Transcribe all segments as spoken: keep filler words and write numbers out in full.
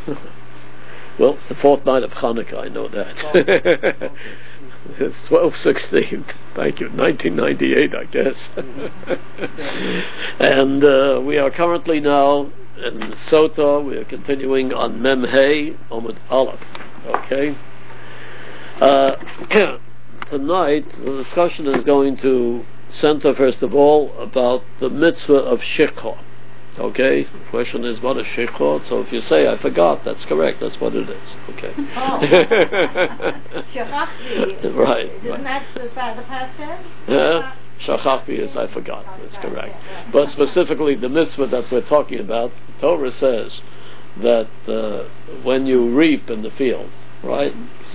Well, it's the fourth night of Hanukkah, I know that. It's twelve sixteen. Thank you. nineteen ninety-eight, I guess. And uh, we are currently now in Sota. We are continuing on Mem Hey Omid Aleph. Okay. Uh, tonight, the discussion is going to center, first of all, about the mitzvah of Shikha. Okay? The question is, what is Shikha? So if you say, I forgot, that's correct. That's what it is. Okay. Oh. Shachachti. Right. Isn't right. that the, the past tense? Yeah? Shachachti is, I forgot. That's correct. But specifically, the mitzvah that we're talking about, the Torah says that uh, when you reap in the field, right?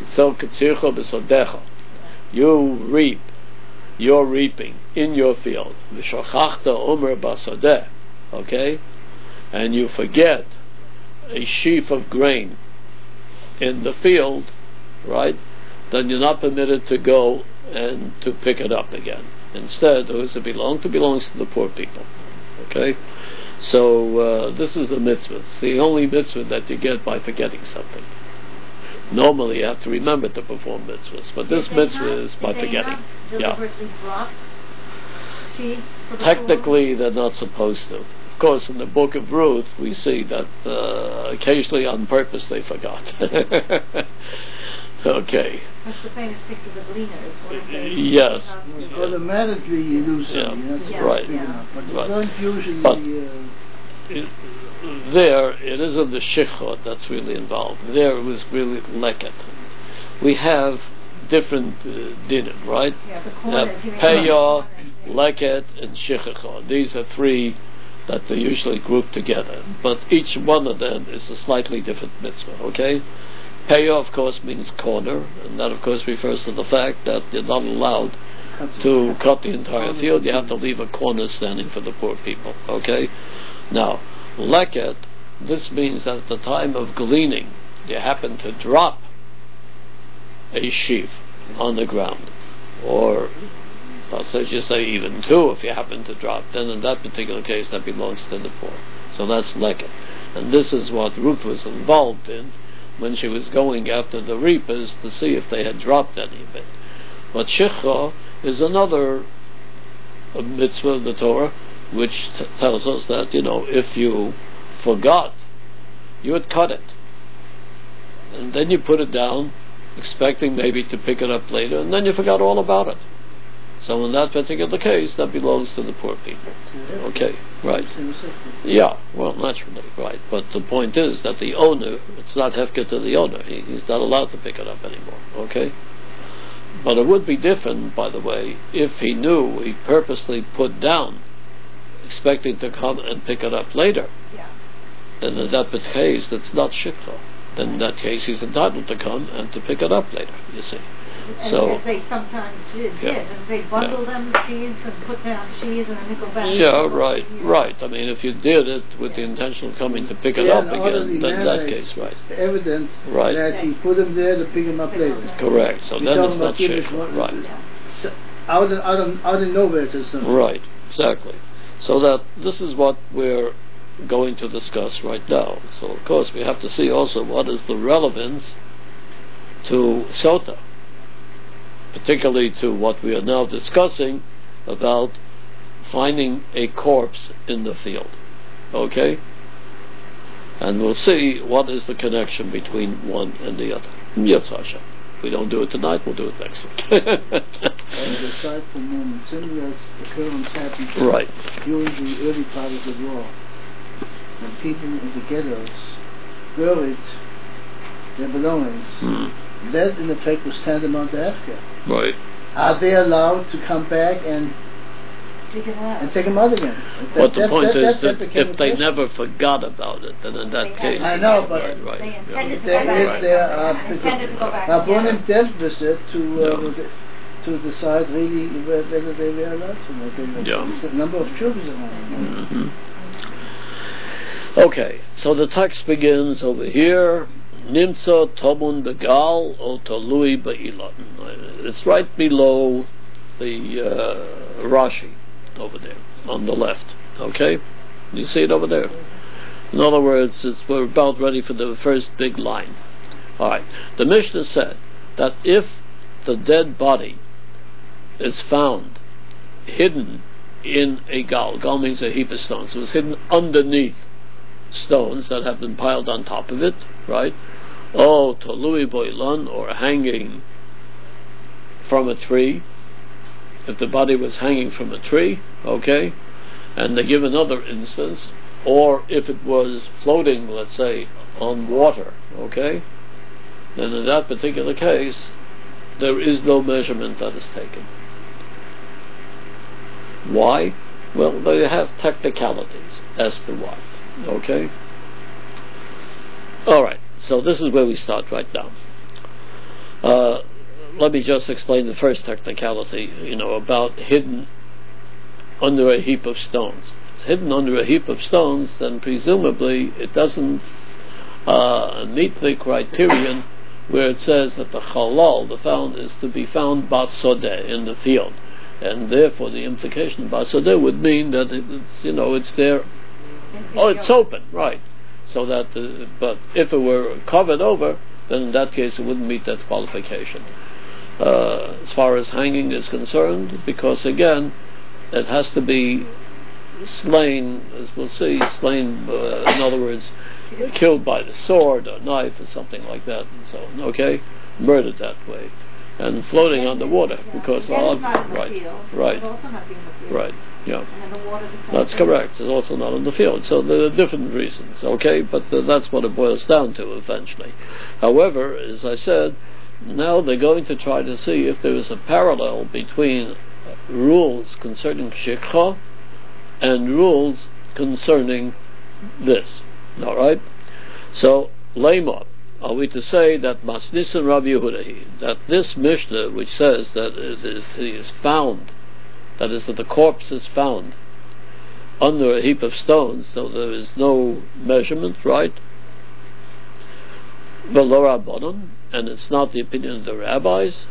You reap, you're reaping in your field. V'shachachta omer basadeh. Okay? And you forget a sheaf of grain in the field, right? Then you're not permitted to go and to pick it up again. Instead, who does it belong to? It belongs to the poor people. Okay? So, uh, this is the mitzvah. It's the only mitzvah that you get by forgetting something. Normally, you have to remember to perform mitzvahs, but this mitzvah not, is by forgetting. Yeah. Technically, they're not supposed to. Of course, in the book of Ruth, we see that uh, occasionally on purpose they forgot. Okay. That's the famous picture of the gleaners. Yes. Automatically you do so. Yeah. You yeah. Right. Yeah. But right. you don't usually... But uh, it, there, it isn't the shichot that's really involved. There it was really leket. We have different uh, dinim, right? Yeah, the uh, corners. Peyah, leket, and shichachot. These are three that they usually group together. But each one of them is a slightly different mitzvah, okay? Peyah, of course, means corner, and that, of course, refers to the fact that you're not allowed to cut the entire field. You have to leave a corner standing for the poor people, okay? Now, leket, this means that at the time of gleaning, you happen to drop a sheaf on the ground, or let's say just say even two if you happen to drop, then in that particular case that belongs to the poor. So that's leket. And this is what Ruth was involved in when she was going after the reapers to see if they had dropped any of it. But Shikha is another uh, mitzvah of the Torah which t- tells us that, you know, if you forgot, you would cut it. And then you put it down, expecting maybe to pick it up later, and then you forgot all about it. So in that particular case, that belongs to the poor people. Okay, right. Yeah, well, naturally, right. But the point is that the owner, it's not hefker to the owner. He, he's not allowed to pick it up anymore. Okay? But it would be different, by the way, if he knew he purposely put down, expecting to come and pick it up later. Yeah. Then in that case, that's not shikha. Then in that case, he's entitled to come and to pick it up later, you see. And so, as they sometimes did, yeah. did, and they bundle yeah. them sheaves and put down sheaves and then they go back. Yeah, right, right. I mean, if you did it with yeah. the intention of coming to pick it yeah, up again, then in that case, right. Evident right. that he put them there to pick them up later. Correct. So we then it's not shikha. Right. Yeah. Out of, out of, out of nowhere to something. Right, exactly. So that this is what we're going to discuss right now. So, of course, we have to see also what is the relevance to Sota, particularly to what we are now discussing about finding a corpse in the field. Okay? And we'll see what is the connection between one and the other. Yetz Hashem. If we don't do it tonight, we'll do it next week. And aside from moment, similar occurrence happened right. during the early part of the war, when people in the ghettos buried their belongings. Hmm. That, in effect, was tantamount to Africa. Right. Are they allowed to come back and Take it out. and take them out again? That, But the that, point that, is that, that, that if they question. never forgot about it, then in that They case... I know, but right, right, they yeah. intended to there go is back. there are They intended to go back. Rabbonim dealt with it to uh, Yeah. to decide really whether they were allowed to. Okay? Yeah. There's a number of children around. Mm-hmm. Okay, so the text begins over here. Nimtza Tomun Begal O Tolui Be'ilan. It's right below the uh, Rashi over there on the left. Okay, you see it over there. In other words, it's, we're about ready for the first big line. All right. The Mishnah said that if the dead body is found hidden in a gal, gal means a heap of stones, it was hidden underneath stones that have been piled on top of it, right? Oh, tolui boilan, or hanging from a tree. If the body was hanging from a tree, okay, and they give another instance, or if it was floating, let's say, on water, okay, then in that particular case, there is no measurement that is taken. Why? Well, they have technicalities as to why, okay? Alright, so this is where we start right now. Uh, let me just explain the first technicality, you know, about hidden under a heap of stones. It's hidden under a heap of stones, then presumably it doesn't uh, meet the criterion where it says that the halal, the found, is to be found basodeh, in the field. And therefore the implication of basodeh would mean that it's, you know, it's there, oh, it's open, right. So that, uh, but if it were covered over, then in that case it wouldn't meet that qualification. Uh, as far as hanging is concerned, because again, it has to be slain, as we'll see, slain, uh, in other words, killed by the sword or knife or something like that, and so on, okay? Murdered that way. And floating on the water, because all, right, right, right, yeah, that's correct. It's also not in the field. So there are different reasons, okay? But uh, that's what it boils down to eventually. However, as I said, now they're going to try to see if there is a parallel between rules concerning shikha and rules concerning this. All right. So lema. Are we to say that Masnisan Rabbi Yehuda, that this Mishnah, which says that it is, it is found, that is, that the corpse is found under a heap of stones, so there is no measurement, right? V'lo rabbanon, and it's not the opinion of the rabbis.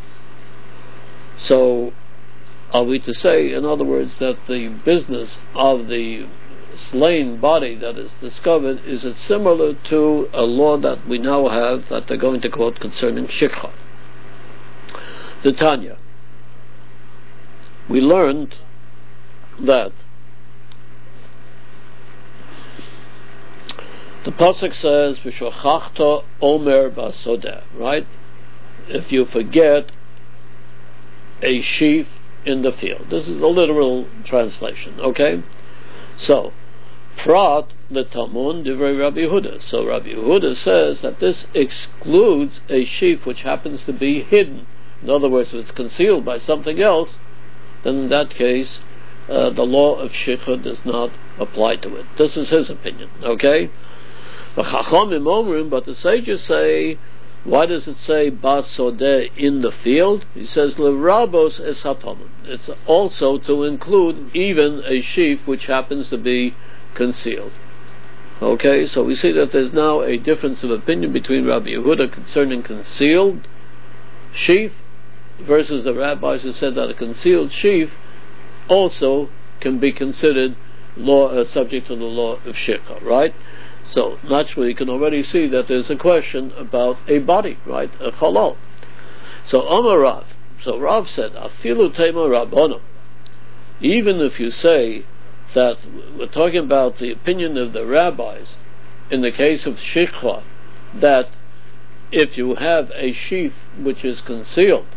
So, are we to say, in other words, that the business of the slain body that is discovered, is it similar to a law that we now have that they're going to quote concerning shikha? The Tanya. We learned that the pasuk says v'shochachta omer basodeh, right? If you forget a sheaf in the field. This is the literal translation, okay? So Prat l'tamun divrei Rabbi Yehuda. So Rabbi Yehuda says that this excludes a sheaf which happens to be hidden. In other words, if it's concealed by something else, then in that case, uh, the law of shikha does not apply to it. This is his opinion. Okay. But the sages say, why does it say basodeh in the field? He says l'rabos es hatamun. It's also to include even a sheaf which happens to be concealed. Okay, so we see that there's now a difference of opinion between Rabbi Yehuda concerning concealed sheaf versus the rabbis who said that a concealed sheaf also can be considered law uh, subject to the law of shikha, right? So naturally you can already see that there's a question about a body, right? A halal. So Amar Rav, so Rav said, Afilu tema rabbanon. Even if you say that we're talking about the opinion of the rabbis in the case of shikha, that if you have a sheaf which is concealed,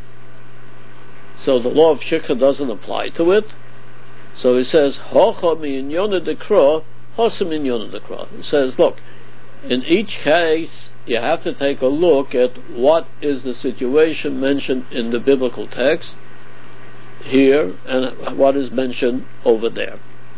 so the law of shikha doesn't apply to it. So he says, Hocha mi'inyona dekra, hosa mi'inyona dekra. He says, look, in each case, you have to take a look at what is the situation mentioned in the biblical text here and what is mentioned over there.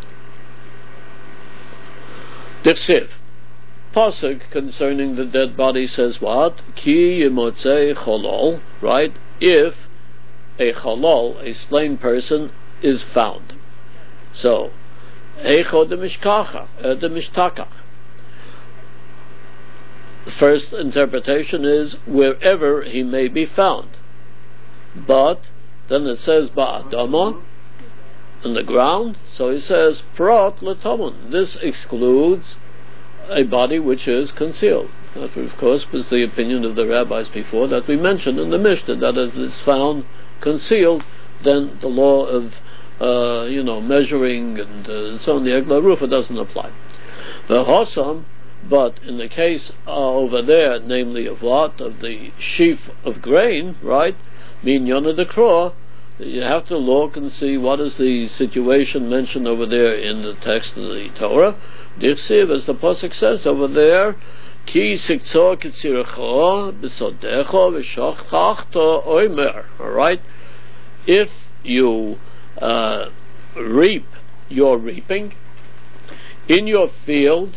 Diksiv. Pasuk concerning the dead body says what? Ki yimotzei cholol, right? If a cholol, a slain person, is found. So, eicho de mishkacha, uh, de mishtakach. The first interpretation is wherever he may be found. But then it says ba'adama, in the ground. So he says, Prat letomun. This excludes a body which is concealed. That, of course, was the opinion of the rabbis before that we mentioned in the Mishnah, that if it's found concealed, then the law of, uh, you know, measuring and uh, so on, the Egla Rufa doesn't apply. The Hossam, but in the case uh, over there, namely of what? Of the sheaf of grain, right? Minyan de Kroah, you have to look and see what is the situation mentioned over there in the text of the Torah. Dichsiv, as the pasuk says over there, Ki siktzor kitzirecho b'sodecho v'shochtachto oimer. All right, if you uh, reap your reaping in your field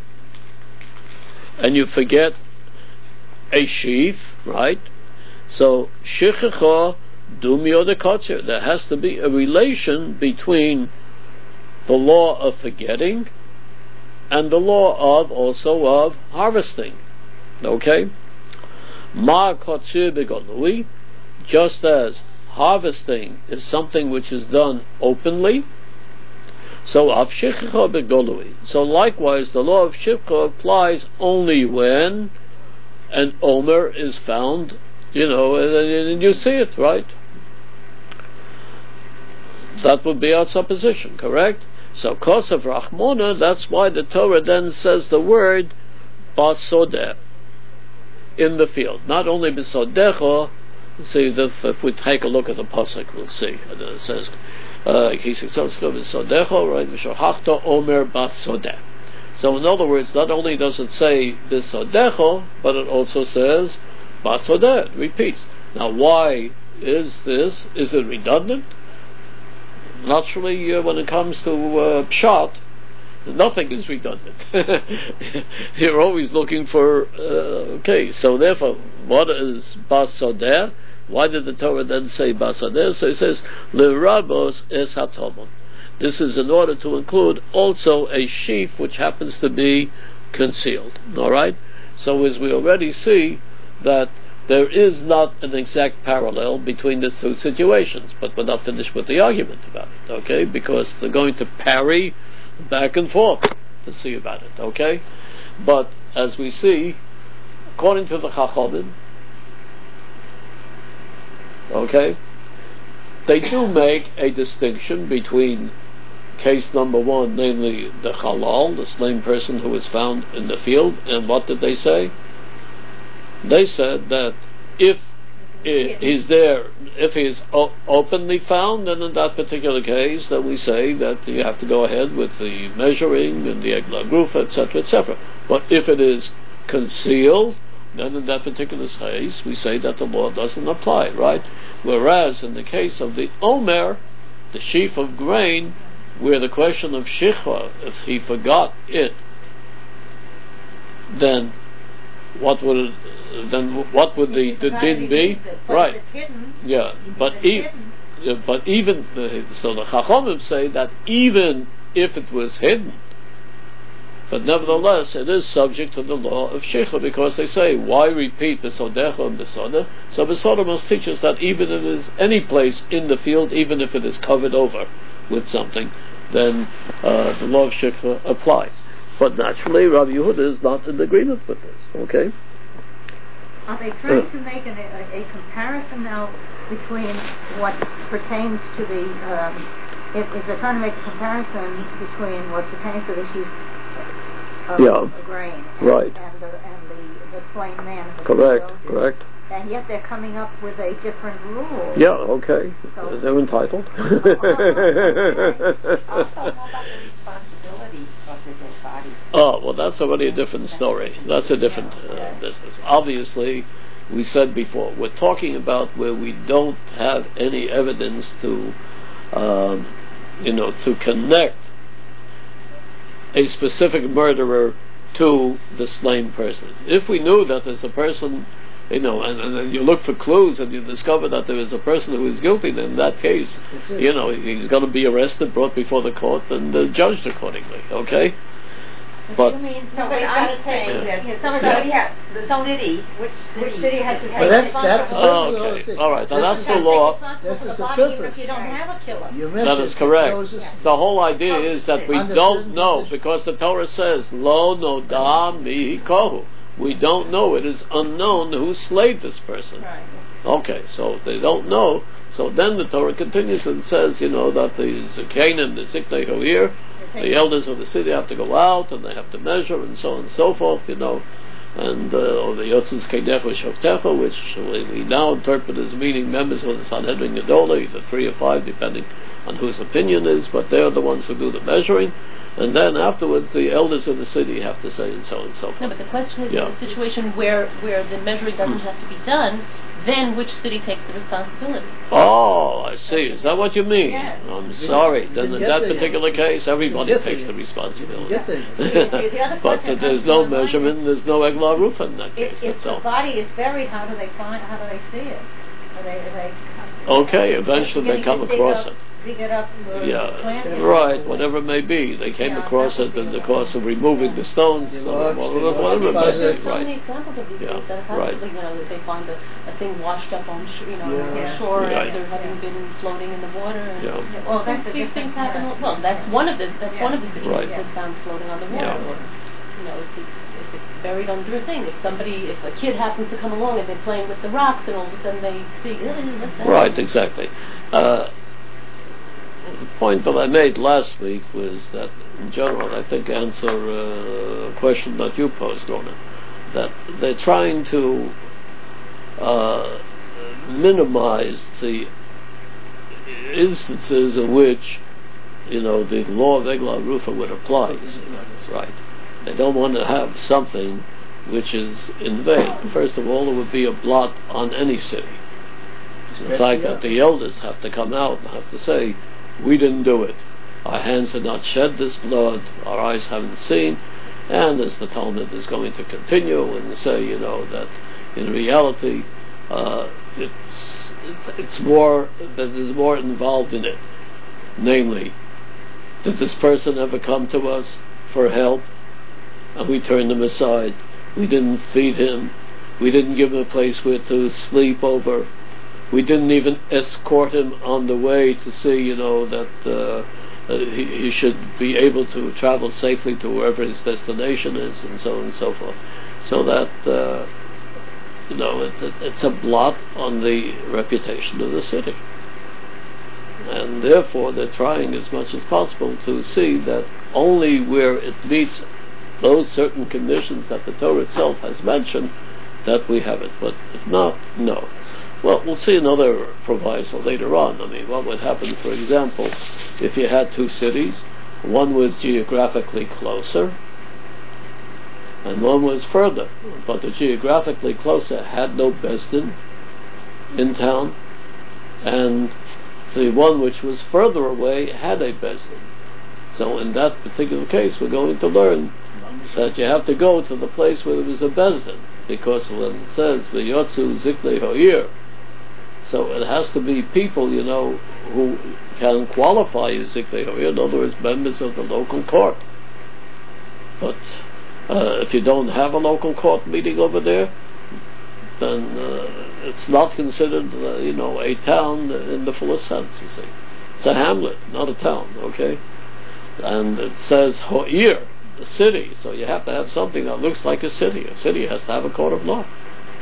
and you forget a sheaf, right? So shichecho dumio de kotzir. There has to be a relation between the law of forgetting and the law of also of harvesting. Okay? Ma kotzir begolui, just as harvesting is something which is done openly, so av shichcha begolui. So likewise, the law of shichcha applies only when an omer is found, you know, and, and you see it, right? That would be our supposition, correct? So, Kosav Rachmona, that's why the Torah then says the word basodeh, in the field. Not only basodecho, see, if, if we take a look at the pasuk, we'll see. And it says, basodecho, right? V'shochachto omer basodeh. So, in other words, not only does it say basodecho, but it also says basodeh. It repeats. Now, why is this? Is it redundant? Naturally, uh, when it comes to uh, pshat, nothing is redundant. You're always looking for, uh, okay, so therefore, what is basodeh? Why did the Torah then say basodeh? So it says, L'rabos es hatomon. This is in order to include also a sheaf which happens to be concealed. Alright? So as we already see, that there is not an exact parallel between the two situations, but we're not finished with the argument about it, okay? Because they're going to parry back and forth to see about it, okay? But as we see, according to the Chachamim, okay, they do make a distinction between case number one, namely the Halal, the slain person who was found in the field, and what did they say? They said that if he's there, if he's openly found, then in that particular case, then we say that you have to go ahead with the measuring and the egla grufa, et cetera, et cetera. But if it is concealed, then in that particular case, we say that the law doesn't apply, right? Whereas in the case of the omer, the sheaf of grain, where the question of shichva, if he forgot it, then what would it, then what would the, the din be? Right. Hidden, yeah, but e- yeah, but even the, so the Chachamim say that even if it was hidden, but nevertheless it is subject to the law of shichva, because they say, why repeat besodecha and besoda? So besoda must teach us that even if it is any place in the field, even if it is covered over with something, then uh, the law of shichva applies. But naturally, Rabbi Yehuda is not in agreement with this. Okay. Are they trying uh, to make an, a, a comparison now between what pertains to the? Um, if, if they're trying to make a comparison between what pertains to the sheaf of yeah. grain, and, right, and the and the, the slain man. In the correct. field, correct. And yet they're coming up with a different rule. Yeah, okay. So they're entitled. Also, what about the responsibility of the dead body? Oh, well, that's already a different story. That's a different uh, business. Obviously, we said before, we're talking about where we don't have any evidence to, um, you know, to connect a specific murderer to the slain person. If we knew that there's a person, you know, and, and then you look for clues and you discover that there is a person who is guilty, then in that case, you know, he's going to be arrested, brought before the court, and uh, judged accordingly, okay? But You mean No, but somebody's got I'm to saying take, that yeah, somebody, somebody's got yeah, the city, which city? which city has to take But that's, that's responsibility? Oh, the okay. thing. All right. Now This that's is- the law. Responsible This for is the the body even purpose. if you don't Right. have a killer. You That missed is it. correct. Those is- The whole idea is that we Under don't certain know, conditions. because the Torah says, Lo noda mi kohu. We don't know. It is unknown who slayed this person. Right. Okay, so they don't know. So then the Torah continues and says, you know, that the Zakanim, the Ziknei Hoir, the elders of the city have to go out and they have to measure and so on and so forth, you know. And, uh, or the Yotzes Kedecha Shoftecha, which we, we now interpret as meaning members of the Sanhedrin Gedolah, either three or five, depending on whose opinion is, but they're the ones who do the measuring. And then afterwards, the elders of the city have to say and so on and so forth. No, but the question is, Yeah. in a situation where, where the measuring doesn't have to be done, then which city takes the responsibility? Oh, I see. Is that what you mean? Yes. I'm sorry. You Then didn't in get that there yet. particular case, everybody You didn't get takes there the yet. responsibility. Get there. The- the other But question there's comes no to my mind measurement, there's no Eglah Rufa in that If, case. if That's the all. body is buried, how do they find? How do they see it? Are they, are they Okay, eventually they beginning come to dig across up- it. Dig it up. Or Yeah, plant it? right, whatever it may be. They came Yeah, across that it would in be the the course of removing the stones, They or watch, they whatever, watch whatever it the may process. be, There's so right. many examples of these Yeah, things that happen. right. You know, that they find a, a thing washed up on, sh- you know, Yeah. on shore Right. after having been floating in the water. And Yeah. Yeah, well, that's a these different things happen. yeah. Well, that's one of the that's one of the cities Right. that's been found floating on the water. Yeah. Or, you know, if it's, if it's buried under a thing. If somebody, if a kid happens to come along and they're playing with the rocks, and all of a sudden they see, "Eh, what's that?" Right, exactly. Uh, the point that I made last week was that, in general, I think answer uh, a question that you posed, Rona, that they're trying to uh, minimize the instances in which, you know, the law of Eglah Rufa would apply. You see, right? They don't want to have something which is in vain. First of all, it would be a blot on any city. The fact that the elders have to come out and have to say, we didn't do it. Our hands have not shed this blood, our eyes haven't seen, and as the Talmud is going to continue and say, you know, that in reality, uh, it's, it's it's more, that there's more involved in it. Namely, did this person ever come to us for help, and we turned him aside? We didn't feed him, we didn't give him a place where to sleep over, we didn't even escort him on the way to see, you know, that uh, uh, he, he should be able to travel safely to wherever his destination is, and so on and so forth. So that, uh, you know, it, it, it's a blot on the reputation of the city. And therefore they're trying as much as possible to see that only where it meets those certain conditions that the Torah itself has mentioned, that we have it. But if not, no. Well, we'll see another proviso later on. I mean, what would happen, for example, if you had two cities, one was geographically closer, and one was further, but the geographically closer had no Besdin in town, and the one which was further away had a Besdin. So in that particular case, we're going to learn that you have to go to the place where there was a Besdin, because when it says, V'yotzu ziknei ha'ir, so it has to be people, you know, who can qualify as ziknei ha'ir, in other words, members of the local court. But uh, if you don't have a local court meeting over there, then uh, it's not considered, uh, you know, a town in the fullest sense, you see. It's a hamlet, not a town, okay? And it says ha'ir, the city, so you have to have something that looks like a city. A city has to have a court of law.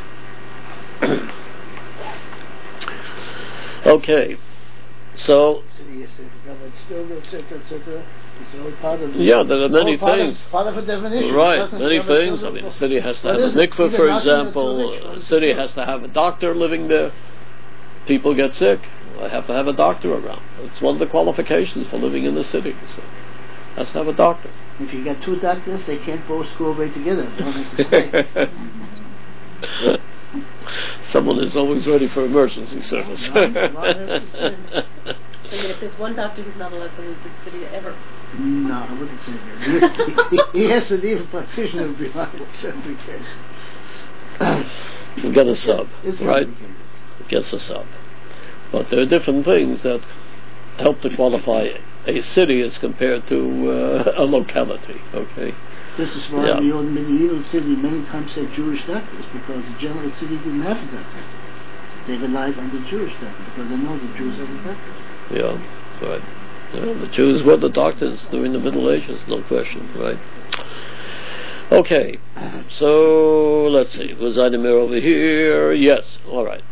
Okay, so City, city, government, still, et cetera, et cetera. It's all part of the, yeah, there are many all part things. Of, part of a definition. It Right, doesn't many cover things. I children. mean, a city has to What have a is it? mikveh, Either for nothing or example. too rich. A city has to have a doctor living there. People get sick. I have to have a doctor around. It's one of the qualifications for living in the city. So, has to have a doctor. If you got two doctors, they can't both go away together. One has to stay. Someone is always ready for emergency service. One- one has to stay. I mean, if there's one doctor who's not allowed to leave the city ever. No, I wouldn't say that. He, he, he has to leave a practitioner behind, just in case. You get a sub, It's right? complicated. It gets a sub. But there are different things that help to qualify a city as compared to uh, a locality, okay? This is why Yeah. the old medieval city many times had Jewish doctors, because the general city didn't have a doctor. They relied on the Jewish doctor because they know the Jews are the doctors. Yeah, right. Yeah, the Jews were the doctors during the Middle Ages, no question, right? Okay, so let's see. Was Idemir over here? Yes, all right.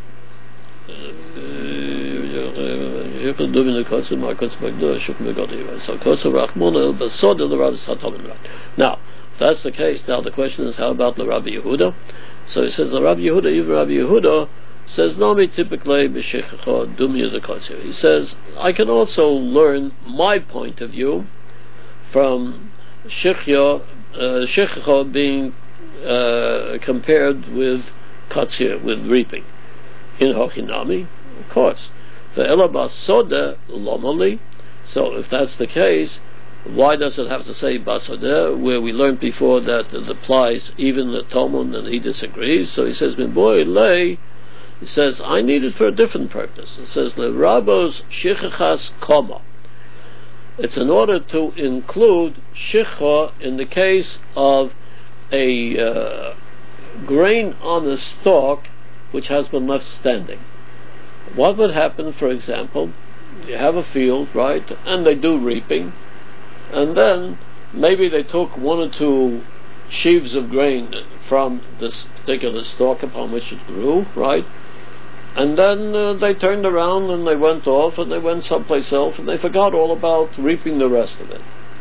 Now, if that's the case, now the question is, how about the Rabbi Yehuda? So he says, the Rabbi Yehuda, even Rabbi Yehuda, says, Nami typically b'shechecha dumya the kosher. He says, I can also learn my point of view from shechya, uh, shechecha being uh, compared with katzir, with reaping. In hochinami, of course. The elabas soda lomali. So if that's the case, why does it have to say basodeh, where we learned before that it applies even the Talmud, and he disagrees? So he says, boy lay. He says, I need it for a different purpose. It says, Le Rabos Shichachas Koma. It's in order to include Shicha in the case of a uh, grain on a stalk which has been left standing. What would happen, for example, you have a field, right, and they do reaping, and then maybe they took one or two sheaves of grain from this particular stalk upon which it grew, right? And then uh, they turned around and they went off and they went someplace else and they forgot all about reaping the rest of it.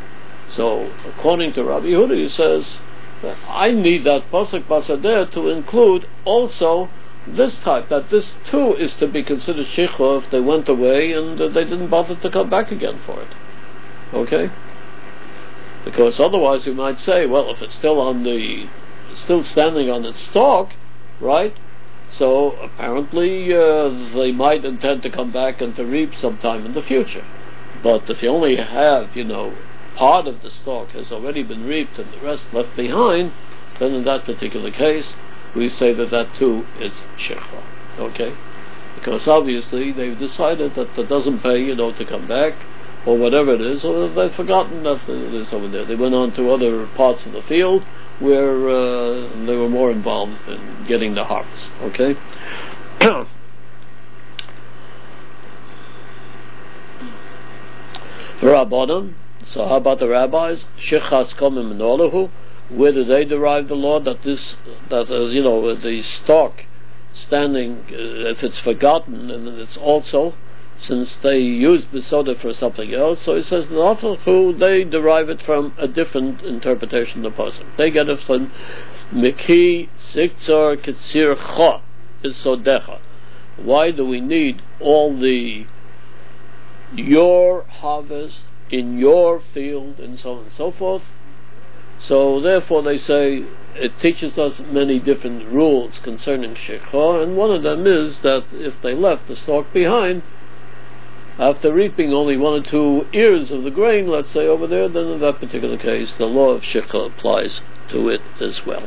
So, according to Rabbi Yehuda, he says, I need that pasuk basadeh to include also this type, that this too is to be considered shicha if they went away and uh, they didn't bother to come back again for it. Okay? Because otherwise we might say, well, if it's still on the, still standing on its stalk, right? So apparently uh, they might intend to come back and to reap sometime in the future. But if you only have, you know, part of the stalk has already been reaped and the rest left behind, then in that particular case, we say that that too is shechha. Okay? Because obviously they've decided that it doesn't pay, you know, to come back, or whatever it is, or they've forgotten that it is over there. They went on to other parts of the field where uh, they were more involved in getting the harvest. Okay? For Rabbanan, so how about the rabbis? Shechas komim menolahu. Where do they derive the law that this, that uh, you know, the stalk standing, uh, if it's forgotten, and it's also, since they use besoda for something else, so it says who they derive it from a different interpretation of the pasuk. They get it from Miki Siktzar Ketzir Cha Isodecha. Why do we need all the your harvest in your field and so on and so forth? So therefore they say it teaches us many different rules concerning Shekha, and one of them is that if they left the stalk behind after reaping only one or two ears of the grain, let's say over there, then in that particular case the law of Shekha applies to it as well.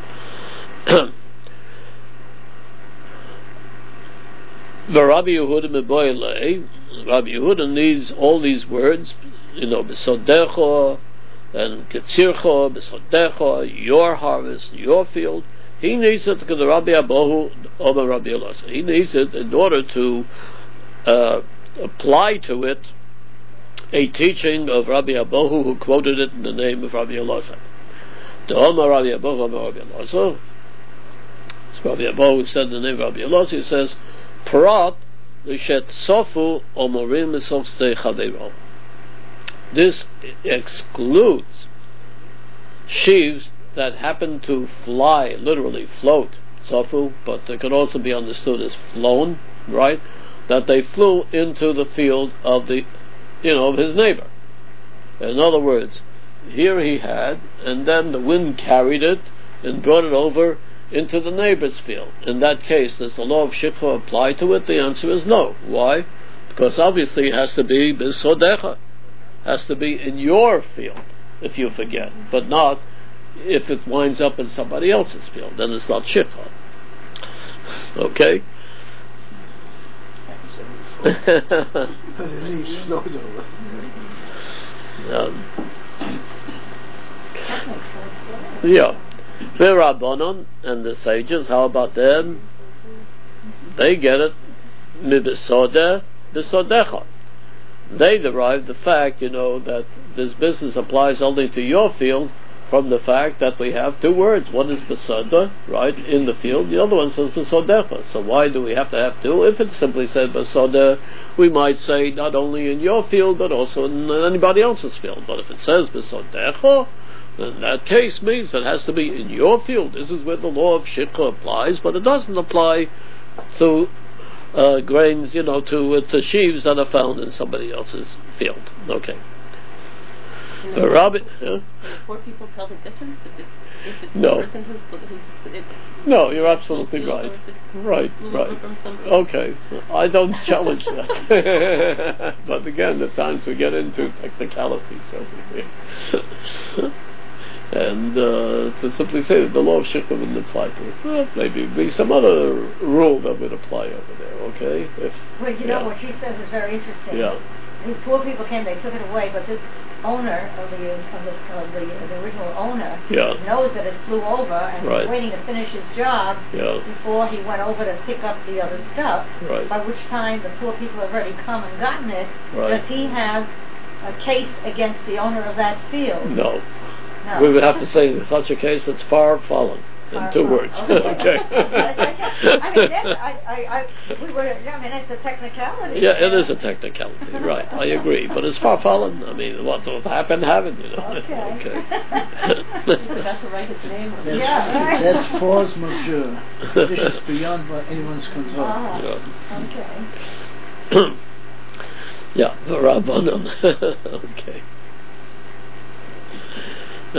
The Rabbi Yehuda Meboyle, Rabbi Yehuda needs all these words, you know, Besodecha and Ketzircha, Besodecha, your harvest, your field. He needs it because the Rabbi Abahu, Omer Rabbi Elazar. He needs it in order to uh, apply to it a teaching of Rabbi Abahu, who quoted it in the name of Rabbi Elazar. The Omer Rabbi Abahu, Omer Rabbi Elazar. It's Rabbi Abahu said in the name of Rabbi Elazar. He says, Parat l'shet sofu omorim misokstei chaveiro. This excludes sheaves that happen to fly, literally float, sofu, but it can also be understood as flown, right? That they flew into the field of the, you know, of his neighbor. In other words, here he had, and then the wind carried it and brought it over into the neighbor's field. In that case, does the law of Shikha apply to it? The answer is no. Why? Because obviously it has to be bisodecha, has to be in your field if you forget, but not if it winds up in somebody else's field. Then it's not Shikha. Okay? um, Yeah. The Rabbanon and the sages, how about them? They get it. Mibisodeh, bisodecha. They derive the fact, you know, that this business applies only to your field from the fact that we have two words. One is besodeh, right, in the field. The other one says besodecha. So why do we have to have two? If it simply said besodeh, we might say not only in your field, but also in anybody else's field. But if it says besodecha, then that case means it has to be in your field. This is where the law of shikha applies, but it doesn't apply to uh, grains, you know, to uh, to sheaves that are found in somebody else's field. Okay. You The know, rabbi, yeah? do poor people tell the difference if it's, if it's No. the person who's, who's it's No, you're absolutely field or right. if it's Right, moved right. from somebody. Okay, I don't challenge that. But again, at times we get into technicalities over here. And uh, to simply say that the law of shikha wouldn't apply to it, well, maybe be some other rule that would apply over there, okay? If, Well, you yeah. know what she said was very interesting. Yeah. These poor people came, they took it away, but this owner of the of the, of the, the original owner Yeah. knows that it flew over and Right. was waiting to finish his job Yeah. before he went over to pick up the other stuff. Right. By which time the poor people have already come and gotten it. Right. Does he have a case against the owner of that field? No. No. We would have to say in such a case it's far fallen. In Far two from- words. Okay. Okay. I mean, that's, I, I, I, we were, I mean, it's a technicality. Yeah, it is a technicality, right? I agree, but it's far fallen. I mean, what will happen, happen, you know. Okay. Okay. He forgot to write his name on That's, it. Yeah, right. that's force majeure. This is beyond what anyone's control. Ah, Yeah. okay. Yeah, the Rabbanon. Okay. Uh,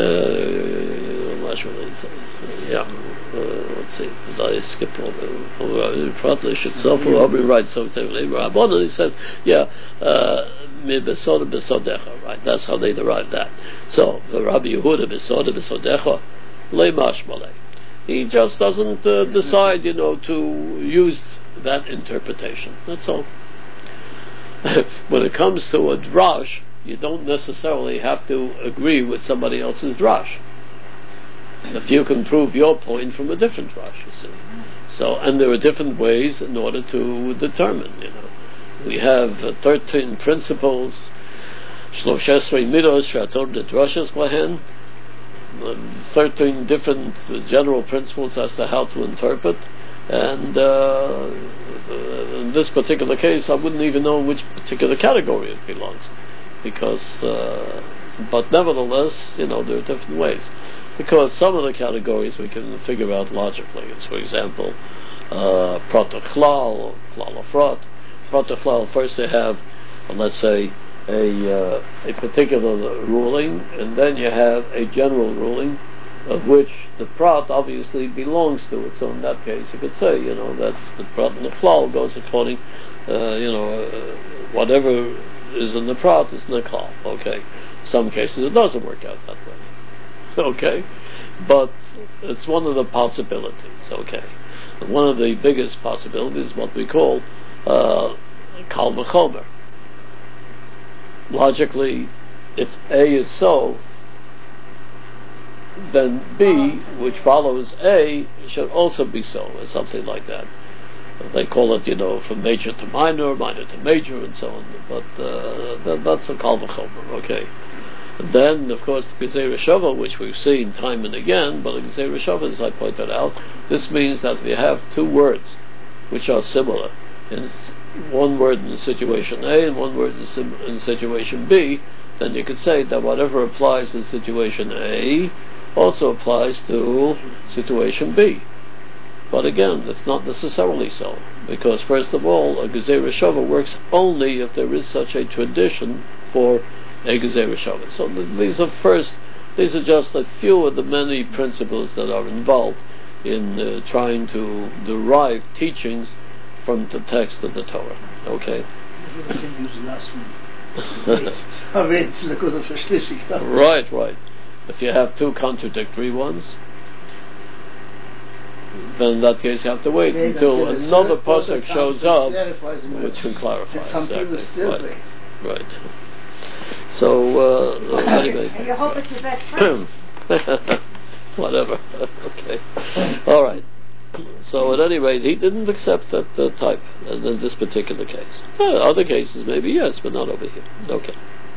yeah, uh, let's see. Did I skip over? Probably should self or right. So Rabbanon, he says, yeah, mi besoda besodecha. Right. That's how they derive that. So the Rabbi Yehuda besoda besodecha le mashmalei. He just doesn't uh, decide, you know, to use that interpretation. That's all. When it comes to a drash, you don't necessarily have to agree with somebody else's drash. If you can prove your point from a different drash, you see. So, and there are different ways in order to determine, you know. We have uh, thirteen principles, Shloshesrei Midos, Shator de Drashas Lahen, thirteen different uh, general principles as to how to interpret. And uh, in this particular case, I wouldn't even know which particular category it belongs. Because, uh, but nevertheless, you know, there are different ways. Because some of the categories we can figure out logically. It's, for example, uh, protochlal or klalafrot. Protochlal, first you have, uh, let's say, a uh, a particular ruling, and then you have a general ruling, of which the prat obviously belongs to it. So in that case, you could say, you know, that the prat and the klal goes according, uh, you know, uh, whatever is in the prat is in the klal. Okay. Some cases it doesn't work out that way. Okay. But it's one of the possibilities. Okay. And one of the biggest possibilities is what we call uh, kal v'chomer. Logically, if A is so, then B, which follows A, should also be so, or something like that. They call it, you know, from major to minor, minor to major, and so on. But uh, that, that's a kal v'chomer, okay. And then, of course, the Gezerah Shava, which we've seen time and again, but the Gezerah Shava, as I pointed out, this means that we have two words which are similar. In one word in situation A and one word in, sim- in situation B, then you could say that whatever applies in situation A also applies to situation B. But again, it's not necessarily so, because first of all, a Gezerah Shava works only if there is such a tradition for a Gezerah Shava. So th- these are first, these are just a few of the many principles that are involved in uh, trying to derive teachings from the text of the Torah. Okay? I can use the last one. I wait till I go to Verschlissig. Right, right. If you have two contradictory ones, then in that case you have to wait Yeah, until that's it. another It's pasuk also shows clarifies up, the matter. which can clarify. Some people Exactly. still Right. wait. Right. So, uh, anyway. And you hope it's your best friend. Whatever. Okay. All right. So at any rate, he didn't accept that uh, type in, in this particular case. Uh, other cases, maybe yes, but not over here. Okay.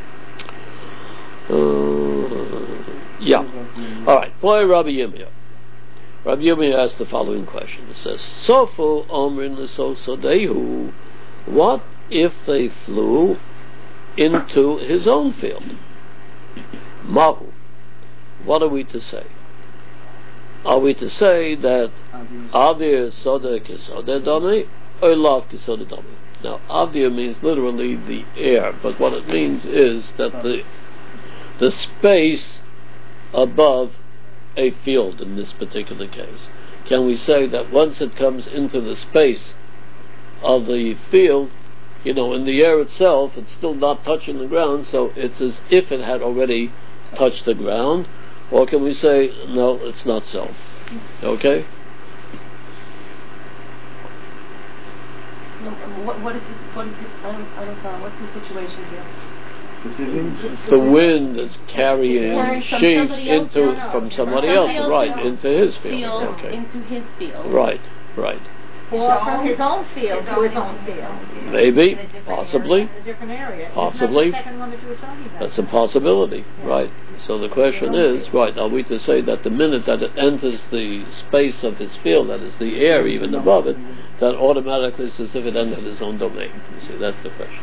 Uh, yeah. All right. Boy, Rabbi Yirmiyah. Rabbi Yirmiyah asked the following question. It says, Sofu omrin l'sosodehu. What if they flew into his own field? Mahu. What are we to say? Are we to say that Avir Soda Kisoda Dami or Lav Kisoda Dami? Now, Avir means literally the air, but what it means is that the the space above a field in this particular case. Can we say that once it comes into the space of the field, you know, in the air itself, it's still not touching the ground, so it's as if it had already touched the ground? Or can we say, no, it's not so? Okay? What, what is it, what is it, I don't, I don't know, what's the situation here? The wind is carrying Carrying from sheaves somebody else? into No, no. from somebody From else, somebody right, else's into his field. Field Okay. into his field. Right, right. Or from his own field His to own his own field. field. Maybe, In a different possibly. In a different area. Possibly. Isn't that the second one that you were talking about? That's a possibility, right. So the question is, right, are we to say that the minute that it enters the space of his field, that is the air even above it, that automatically it's as if it entered his own domain? You see, that's the question.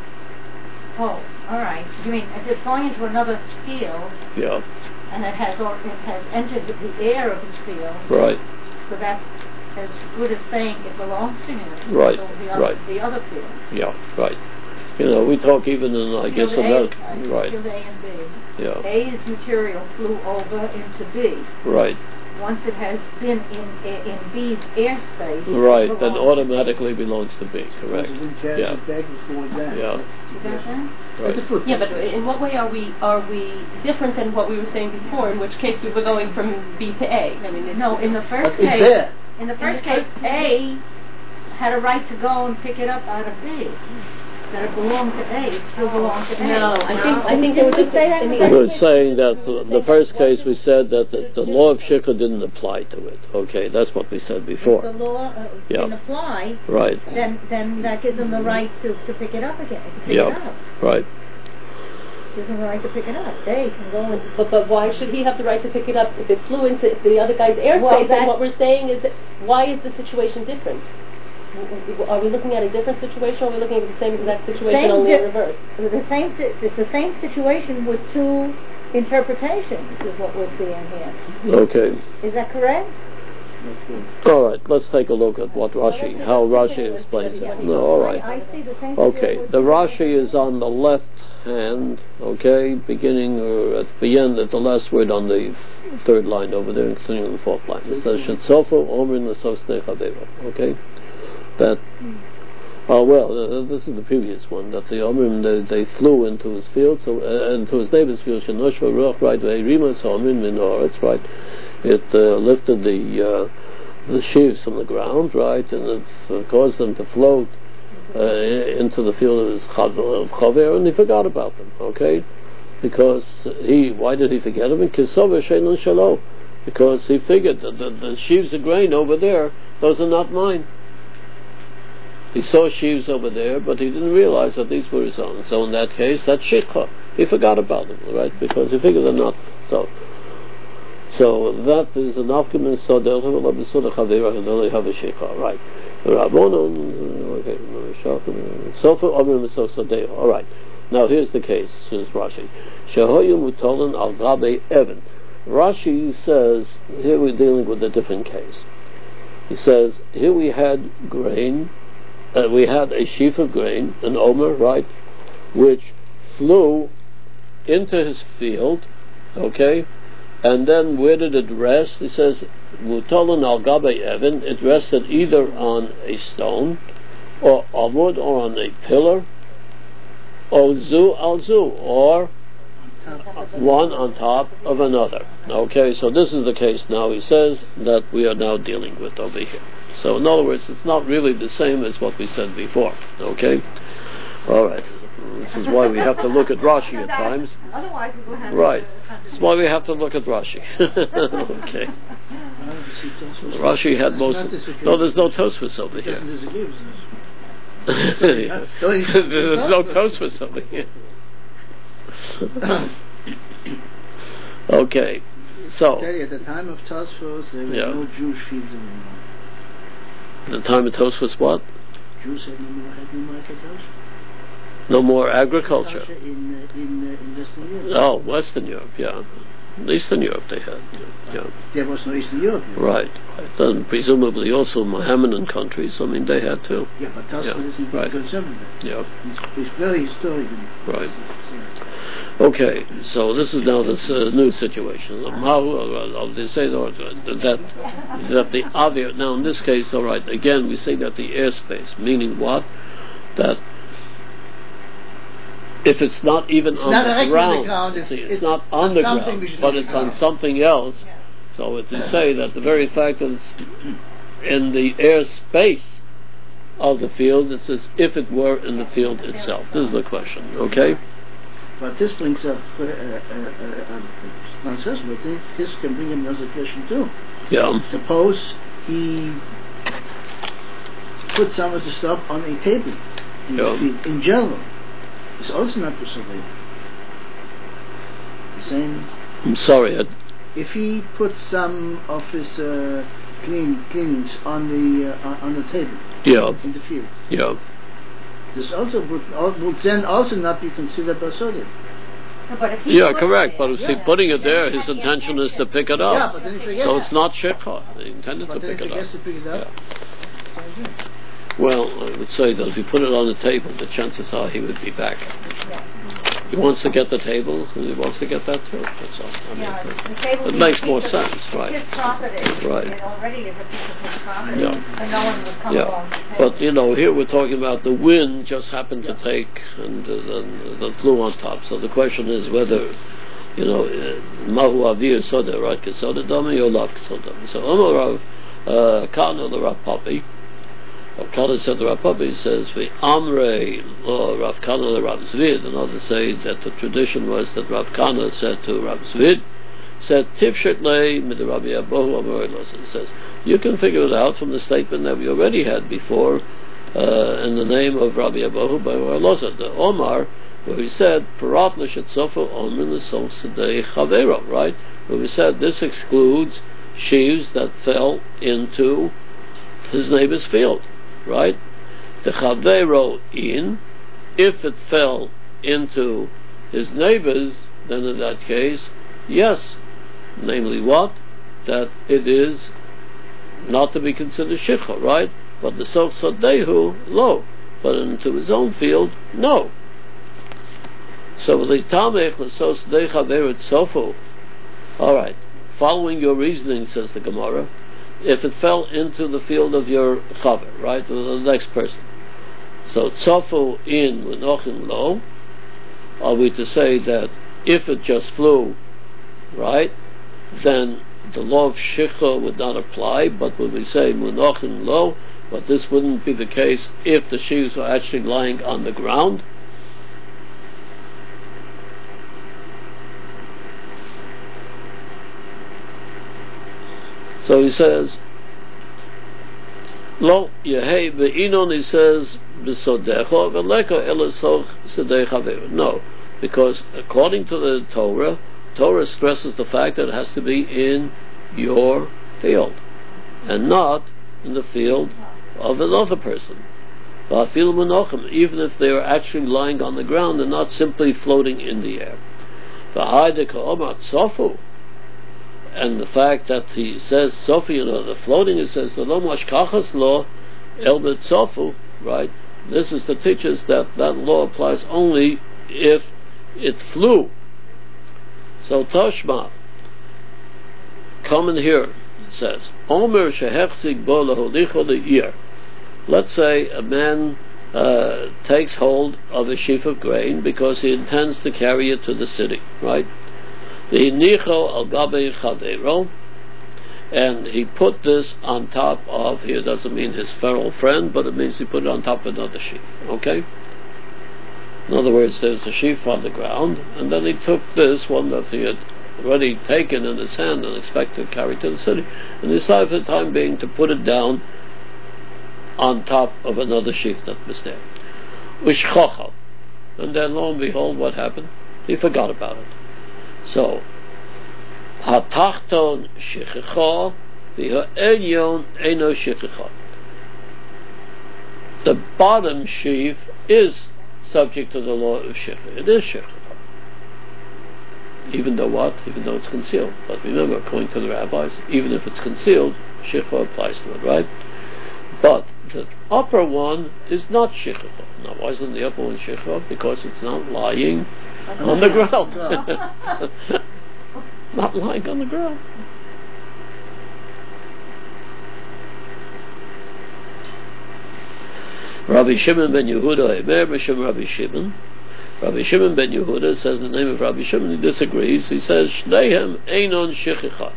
Oh, all right. You mean if it's going into another field Yeah, and it has or, it has entered the air of his field, right, so that's as good as saying it belongs to him. Right, So the other, right. the other field. yeah, right. You know, we talk even in, I guess, Field A, America. uh, Right, Field A and B. yeah, A's material flew over into B. right. Once it has been in in B's airspace, it Right, then belongs- automatically belongs to B, correct. The wind carries Yeah, it back and forth down. Yeah. You got that? That's a right. football. Yeah, but in what way are we are we different than what we were saying before? In which case we were going from B to A. I mean, it's, No, in the first But it's case, there. in the In first the case, first A had a right to go and pick it up out of B. That it belonged to A, it still belonged to A. No, I think I think there was Didn't we say that in in the the We're saying that the, the first case we said that the, the law of shikha didn't apply to it. Okay, that's what we said If the before. law uh, Yeah. didn't apply, Right, then then that gives them the right to, to pick it up again, to pick Yeah. it up. right. Gives them the right to pick it up. They can go and But, but why should he have the right to pick it up if it flew into the other guy's airspace? Well, and that- what we're saying is, that why is the situation different? W- w- Are we looking at a different situation, or are we looking at the same exact situation, Same only di- in reverse? the same si- it's the same situation with two interpretations is what we're seeing here. Okay. Is that correct? All right, let's take a look at what Rashi, how Rashi explains it. No, all right. I, I see the same Okay, situation. the Rashi is on the left hand, okay, beginning or at the end, at the last word on the third line over there, including the fourth line. It says, Shetsofu omrin l'sosnei chaveva, okay? That, oh well, uh, this is the previous one, that the omrim, they, they flew into his field, so, uh, into his neighbor's field, Shenoshva ruach, right, ve'irima, so omrim minoretz, right? It uh, lifted the uh, the sheaves from the ground, right, and it uh, caused them to float uh, into the field of his chaver, and he forgot about them, okay? Because he, why did he forget them? Because he figured that the, the sheaves of grain over there, those are not mine. He saw sheaves over there, but he didn't realize that these were his own. So in that case, that's shikha. He forgot about them, right? Because he figured they're not so. So that is an afghan so they'll have a lot of sort of chavera and they'll have a shikha, right? Okay, so for omrim so sadeh. All right. Now here's the case. Here's Rashi. Shehoyu mutolan al gabe evan. Rashi says here we're dealing with a different case. He says here we had grain. Uh, we had a sheaf of grain, an omer, right, which flew into his field, okay, and then where did it rest? He says, Mutalon al gabe evan, it rested either on a stone, or avod, or on a pillar, or zu al zu, or one on top of another. Okay, so this is the case now, he says, that we are now dealing with over here. So in other words, it's not really the same as what we said before. Okay? All right. This is why we have to look at Rashi at times. Otherwise, we will have Right. to That's why we have to look at Rashi. Okay. Rashi had most. Of, no, there's no Tosfos over here. There's no Tosfos over here. Okay. So. Okay, at the time of Tosfos, there were Yeah. no Jewish fields anymore. The time of Tosfos, what? Jews had no more, had no more agriculture. No more agriculture. In, uh, in, uh, in Western Europe. Oh, Western Europe, yeah. Eastern Europe they had, yeah. yeah. There was no Eastern Europe. You know. Right, right. Then presumably also Mohammedan countries, I mean, they had too. Yeah, but Tosfos Yeah, isn't right. concerned with that. Yeah, It's, it's very historic. And right. so, Okay, so this is now this uh, new situation. Um, how uh, uh, they say that that the avir. Now in this case, all right. Again, we say that the airspace, meaning what? That if it's not even It's on not the directly ground, on the ground, it's- see, it's, it's not on on the something ground, which is but on the it's on ground. something else. So it is say that the very fact that it's in the airspace of the field, it's as if it were in the field itself. This is the question. Okay. but this brings up uh, uh, uh, uh, nonsense, but this, this can bring up another question too. Yeah. Suppose he put some of the stuff on a table in Yeah. the field. In general, it's also not preserved. The same. I'm sorry. I, If he put some of his uh, clean cleanings on the uh, on the table yeah. in the field, Yeah. this also would, al- would then also not be considered basodi. No, but if he Yeah, puts correct. it But there, if he's yeah, putting it then there, he his has the intention is to intention. pick it Yeah, up. but then he forgets. So it's not shekha. He intended But to then pick he it up. forgets to pick it up. Yeah. Same thing. Well, I would say that if you put it on the table, the chances are he would be back. Yeah. He wants to get the table, and he wants to get that too. That's all. I mean, Yeah, it- the table it is makes a more piece of sense, right? His property. Right. It already is a piece of his property. Yeah. And no one would come along to Yeah, take but it. you know, here we're talking about the wind just happened to take and uh, and that flew on top. So the question is whether, you know, mahu avir soda, right? Kesoda dami or lav kesoda dami. So Omar Rav Kana the Rav Papi. Rav Kana said the Rav Papi says we amrei lo Rav Kana the Rav Zvid, and others say that the tradition was that Rav Kana said to Rav Zvid, said Tifshet lei mit Rabbi Abahu Amar Elos. It says you can figure it out from the statement that we already had before uh, in the name of Rabbi Abahu by Elos. The Omar, where we said Parat Nashet Sofa Omer L'Sof Sedei Chavero, right? Where we said this excludes sheaves that fell into his neighbor's field, right? The Chavero in, if it fell into his neighbor's, then in that case, yes. Namely what? That it is not to be considered shikha, right? But the sof sadehu, lo. But into his own field, no. So the tamech the sof sadehu averet sofo. All right. Following your reasoning, says the Gemara, if it fell into the field of your chaver, right, the next person. So sofo in lenochin lo. Are we to say that if it just flew, right, then the law of shikha would not apply, but when we say munochin lo, but this wouldn't be the case if the sheaves were actually lying on the ground. So he says, lo yehei be'inon, he says, b'sodecho v'leko elasoch sedei chaver. No, because according to the Torah, Torah stresses the fact that it has to be in your field and not in the field of another person. Even if they are actually lying on the ground and not simply floating in the air. And the fact that he says Sofi, you know, the floating, it says the lo mashkachas lo elbet sofu, right? This is to teach us that that law applies only if it flew. So Toshma, come in here, it says, Omer shehechzig bo laholicho le'ir. Let's say a man uh, takes hold of a sheaf of grain because he intends to carry it to the city, right? V'hinicho al gabei chavero, and he put this on top of, here doesn't mean his feral friend, but it means he put it on top of another sheaf, okay? In other words, there's a sheaf on the ground, and then he took this one that he had already taken in his hand and expected to carry to the city, and decided for the time being to put it down on top of another sheaf that was there. Ushchochal. And then lo and behold, what happened? He forgot about it. So, Hatachton Shechicha, V'ha'elyon Eino Shechicha. The bottom sheaf is subject to the law of Shechicha. It is Shechicha. Even though what? Even though it's concealed. But remember, according to the rabbis, even if it's concealed, Shechicha applies to it, right? But the upper one is not Shechicha. Now, why isn't the upper one Shechicha? Because it's not lying on the ground. Not lying on the ground. Rabbi Shimon ben Yehuda, Eber B'Shem Rabbi Shimon. Rabbi Shimon ben Yehuda says the name of Rabbi Shimon. He disagrees. He says, Shnehem Einon Shechicha.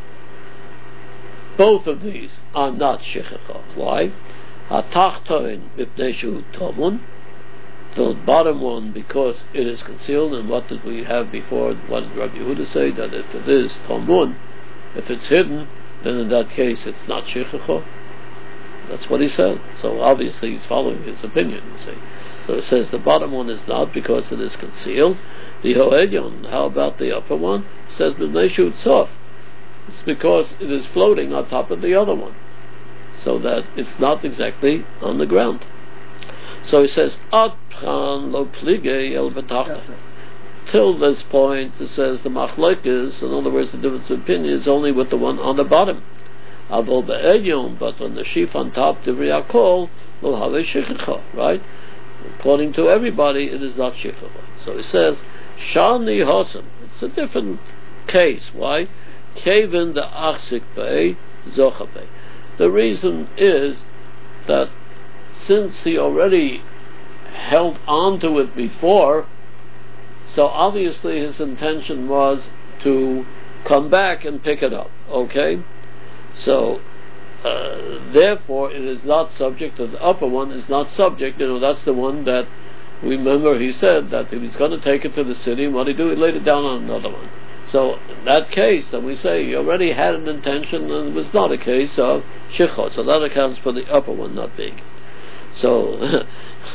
Both of these are not Shechicha. Why? Hatachtoin Mipnei Shehu Tomun. The bottom one, because it is concealed. And what did we have before? What did Rabbi Yehuda say? That if it is Tomun, if it's hidden, then in that case it's not Shechicha. That's what he said. So obviously he's following his opinion, you see. So it says the bottom one is not because it is concealed. The Ho'elyon, how about the upper one? It says B'nei Shehu Tzof. It's because it is floating on top of the other one, so that it's not exactly on the ground. So he says, Ad pran lo plige el betachta. Till this point, it says the machlokes, in other words, the difference of opinion is only with the one on the bottom. Avol be'elyon, but on the sheaf on top, divrei hakol lo have shechicha, right? According to everybody, it is not shechicha. So he says, shani hosam. It's a different case. Why? Kevin the achzik bei zocha bei. The reason is that since he already held on to it before, so obviously his intention was to come back and pick it up. Okay? So, uh, therefore, it is not subject to the upper one, is not subject, you know, that's the one that, remember he said that he was going to take it to the city, and what did he do? He laid it down on another one. So, in that case, then we say he already had an intention, and it was not a case of shichot, so that accounts for the upper one not being. So,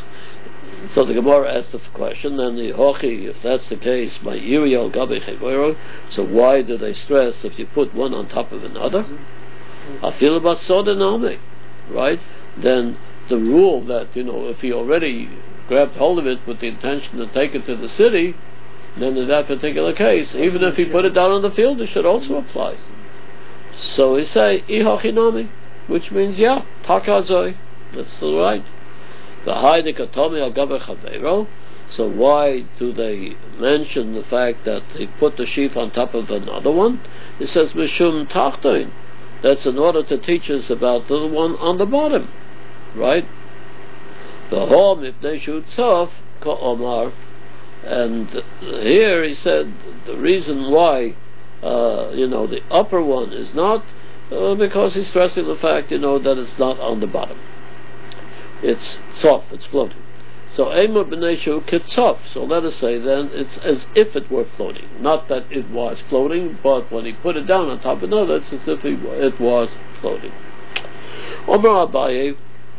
so the Gemara asked the question, and the hochi, if that's the case, by iriel gabe chevero, so why do they stress if you put one on top of another? I feel about sodanami, right? Then the rule that, you know, if he already grabbed hold of it with the intention to take it to the city, then in that particular case, even if he put it down on the field, it should also apply. So we say, ihachinami, which means, yeah, takazoi, that's still right. The haidikatomi al gabe chavero. So why do they mention the fact that they put the sheaf on top of another one? It says, mishum tachtoin. That's in order to teach us about the one on the bottom, right? The home mipnei shehu tzof ka'omar, and here he said the reason why, uh, you know, the upper one is not, uh, because he's stressing the fact, you know, that it's not on the bottom. It's soft, it's floating. So Eimer b'nei shehu kitzof. So let us say then it's as if it were floating. Not that it was floating, but when he put it down on top of another, it's as if it was floating. Omer Abaye.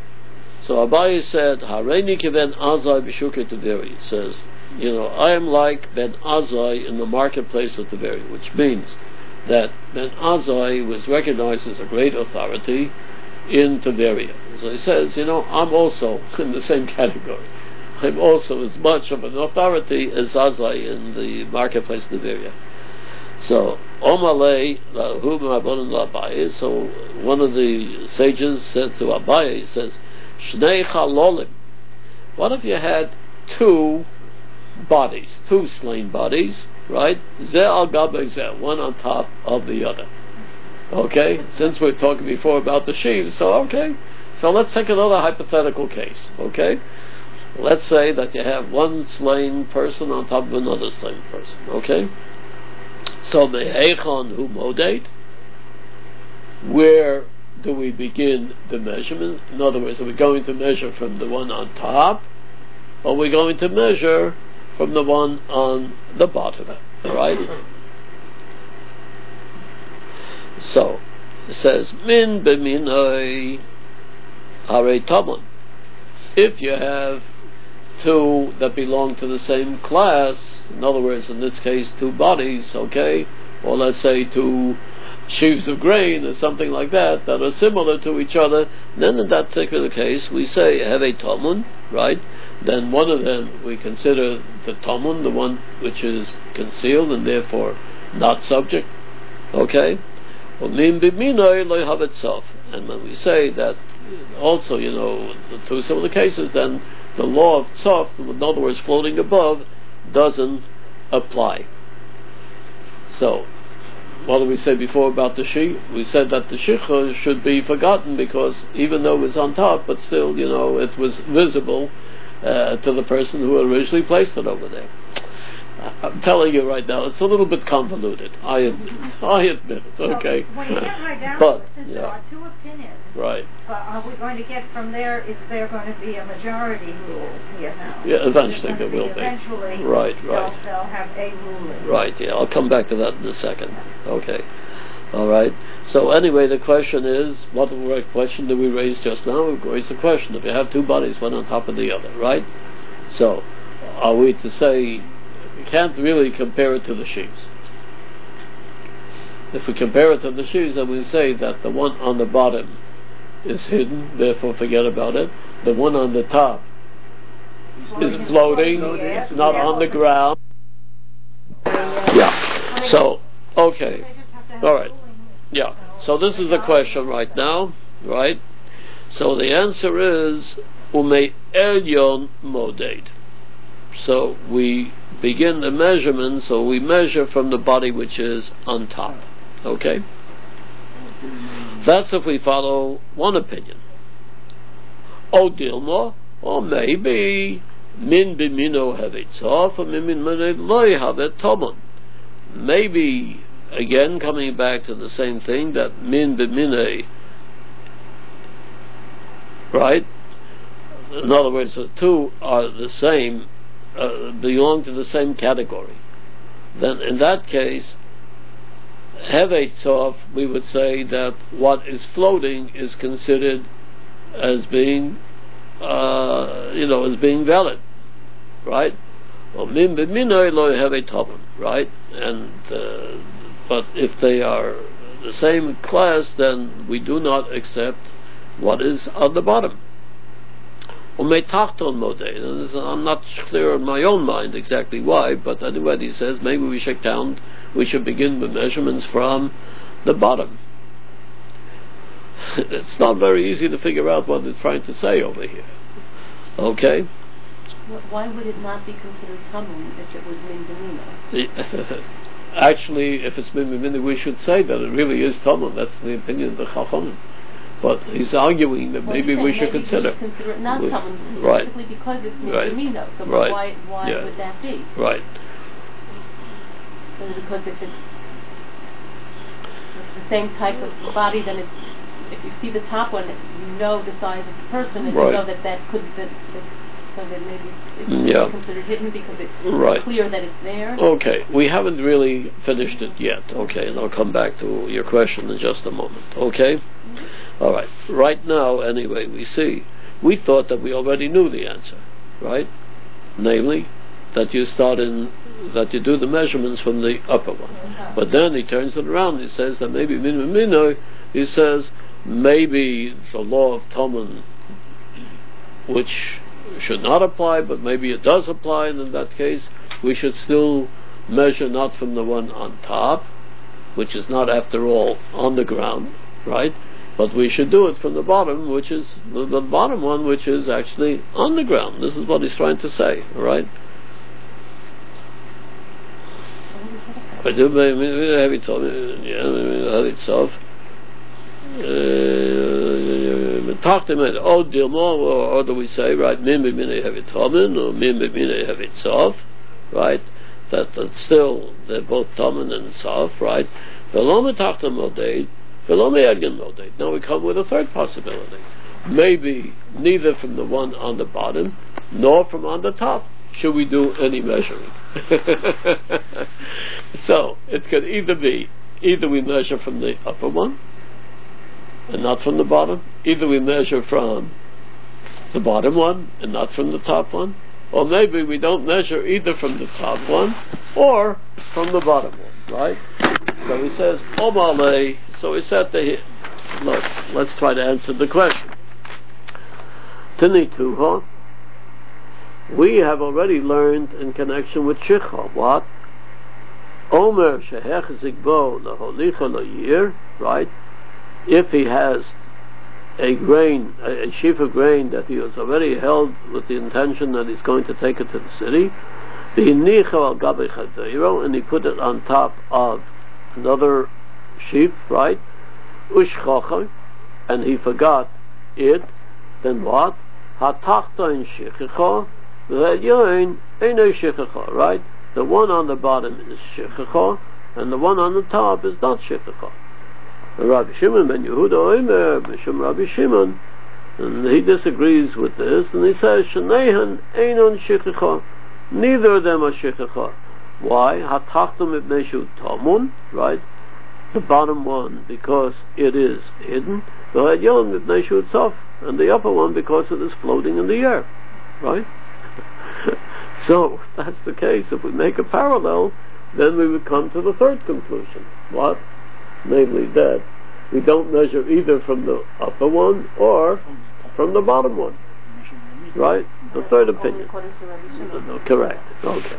So Abaye said, Hareini kiven azai b'shukei Taveri. It says, you know, I am like Ben Azai in the marketplace of Taveri, which means that Ben Azai was recognized as a great authority in Tiberia. So he says, you know, I'm also in the same category. I'm also as much of an authority as Azai in the marketplace of Tiberia. So, Omalei, Lahum Rabbanon Abaye, so one of the sages said to Abaye, he says, Shnei Chalolim. What if you had two bodies, two slain bodies, right? Zeh al gabe zeh, one on top of the other. Okay, since we're talking before about the sheaves, so okay. So let's take another hypothetical case, okay? Let's say that you have one slain person on top of another slain person, okay? So mehechon hu modate, where do we begin the measurement? In other words, are we going to measure from the one on top, or are we going to measure from the one on the bottom, right? So, it says, min b'minoi hare tamon. If you have two that belong to the same class, in other words, in this case, two bodies, okay, or let's say two sheaves of grain or something like that, that are similar to each other, then in that particular case, we say, have a tamun, right? Then one of them, we consider the tamun, the one which is concealed and therefore not subject, okay? And when we say that, also, you know, the two similar cases, then the law of tzaf, in other words, floating above, doesn't apply. So, what did we say before about the she? We said that the shicha should be forgotten because even though it was on top, but still, you know, it was visible uh, to the person who originally placed it over there. I'm telling you right now, it's a little bit convoluted. I admit, I admit it. Okay, so when you get right down but to it, since yeah. there are two opinions, right? But are we going to get from there? Is there going to be a majority rule here now? Yeah, eventually there be will be. Eventually, Right, they'll, right. they'll have a ruling. Right. Yeah, I'll come back to that in a second. Okay. All right. So anyway, the question is, what question did we raise just now? We raised the question: if you have two bodies, one on top of the other, right? So, are we to say? We can't really compare it to the sheaves. If we compare it to the sheaves, then we say that the one on the bottom is hidden, therefore forget about it. The one on the top is floating, it's not on the ground. Yeah. So, okay. All right. Yeah. So this is the question right now, right? So the answer is Umei Elyon Moded. So we begin the measurement, so we measure from the body which is on top. Okay? That's if we follow one opinion. O Dilma, or maybe min b'mino havitzaf, or min b'mino loy havet tomon. Maybe, again, coming back to the same thing, that min b'mine, right? In other words, the two are the same, Uh, belong to the same category, then in that case, Hevet Tov, we would say that what is floating is considered as being, uh, you know, as being valid, right? Well, min b'minoi lo Hevet Tovim, right? And uh, but if they are the same class, then we do not accept what is on the bottom. I'm not clear in my own mind exactly why, but anyway, he says maybe we should count, we should begin with measurements from the bottom. It's not very easy to figure out what they're trying to say over here. Okay? Why would it not be considered tamun if it was min b'mino? Actually, if it's min b'mino, we should say that it really is tamun. That's the opinion of the Chachamim. But he's arguing that well, maybe we should maybe consider. We should consider it not tamun, right. specifically because it's min right. b'mino. So right. why why yeah. would that be? Right. Is it because if it's, it's the same type of body, then it's, if you see the top one, you know the size of the person, and right. you know that that could that, that so that maybe it's, it's yeah. considered hidden because it's right. clear that it's there. Okay, we haven't really finished it yet. Okay, and I'll come back to your question in just a moment. Okay? Mm-hmm. All right. Right now, anyway, we see, we thought that we already knew the answer, right? Namely, that you start in, that you do the measurements from the upper one. Mm-hmm. But then he turns it around, he says that maybe minimum minoi, he says maybe the law of Tamun, which should not apply, but maybe it does apply, and in that case we should still measure not from the one on top, which is not after all on the ground, right? But we should do it from the bottom, which is the, the bottom one, which is actually on the ground. This is what he's trying to say, all right? I do have it told me, yeah, have itself. Talk to him. Oh, Dilma, or do we say, right? Min b'minei have it tomen, or min b'minei have it sof, right? That, that still they're both tomen and sof, right? V'lo metachta moded, v'lo me'elyon moded. Now we come with a third possibility. Maybe neither from the one on the bottom, nor from on the top. should we do any measuring? So it could either be, either we measure from the upper one and not from the bottom, either we measure from the bottom one and not from the top one, or maybe we don't measure either from the top one or from the bottom one, right? So he says, Omale, so he said to him, look, let's try to answer the question. Tinituha, we have already learned in connection with Shicha, what? Omer shehechzik bo laholicha layir, right? If he has a grain, a, a sheaf of grain that he has already held with the intention that he's going to take it to the city, v'inicha al gabe chaveiro, and he put it on top of another sheaf, right? Ushchacha, and he forgot it, then what? Hatachta in shichicha, v'hadyain eino shichicha, right? The one on the bottom is shichicha, and the one on the top is not shichicha. Rabbi Shimon ben Yehuda Omer, Mishum Rabbi Shimon, and he disagrees with this, and he says, Shneihan einon shichicha, neither of them are shichicha. Why? Hatachtum ibneshu tamun, right? The bottom one because it is hidden, v'hadyon ibneshu tzof, and the upper one because it is floating in the air, right? So, if that's the case, if we make a parallel, then we would come to the third conclusion. What? Namely that we don't measure either from the upper one or from the bottom one. Right? The third opinion. No, no, correct. Okay.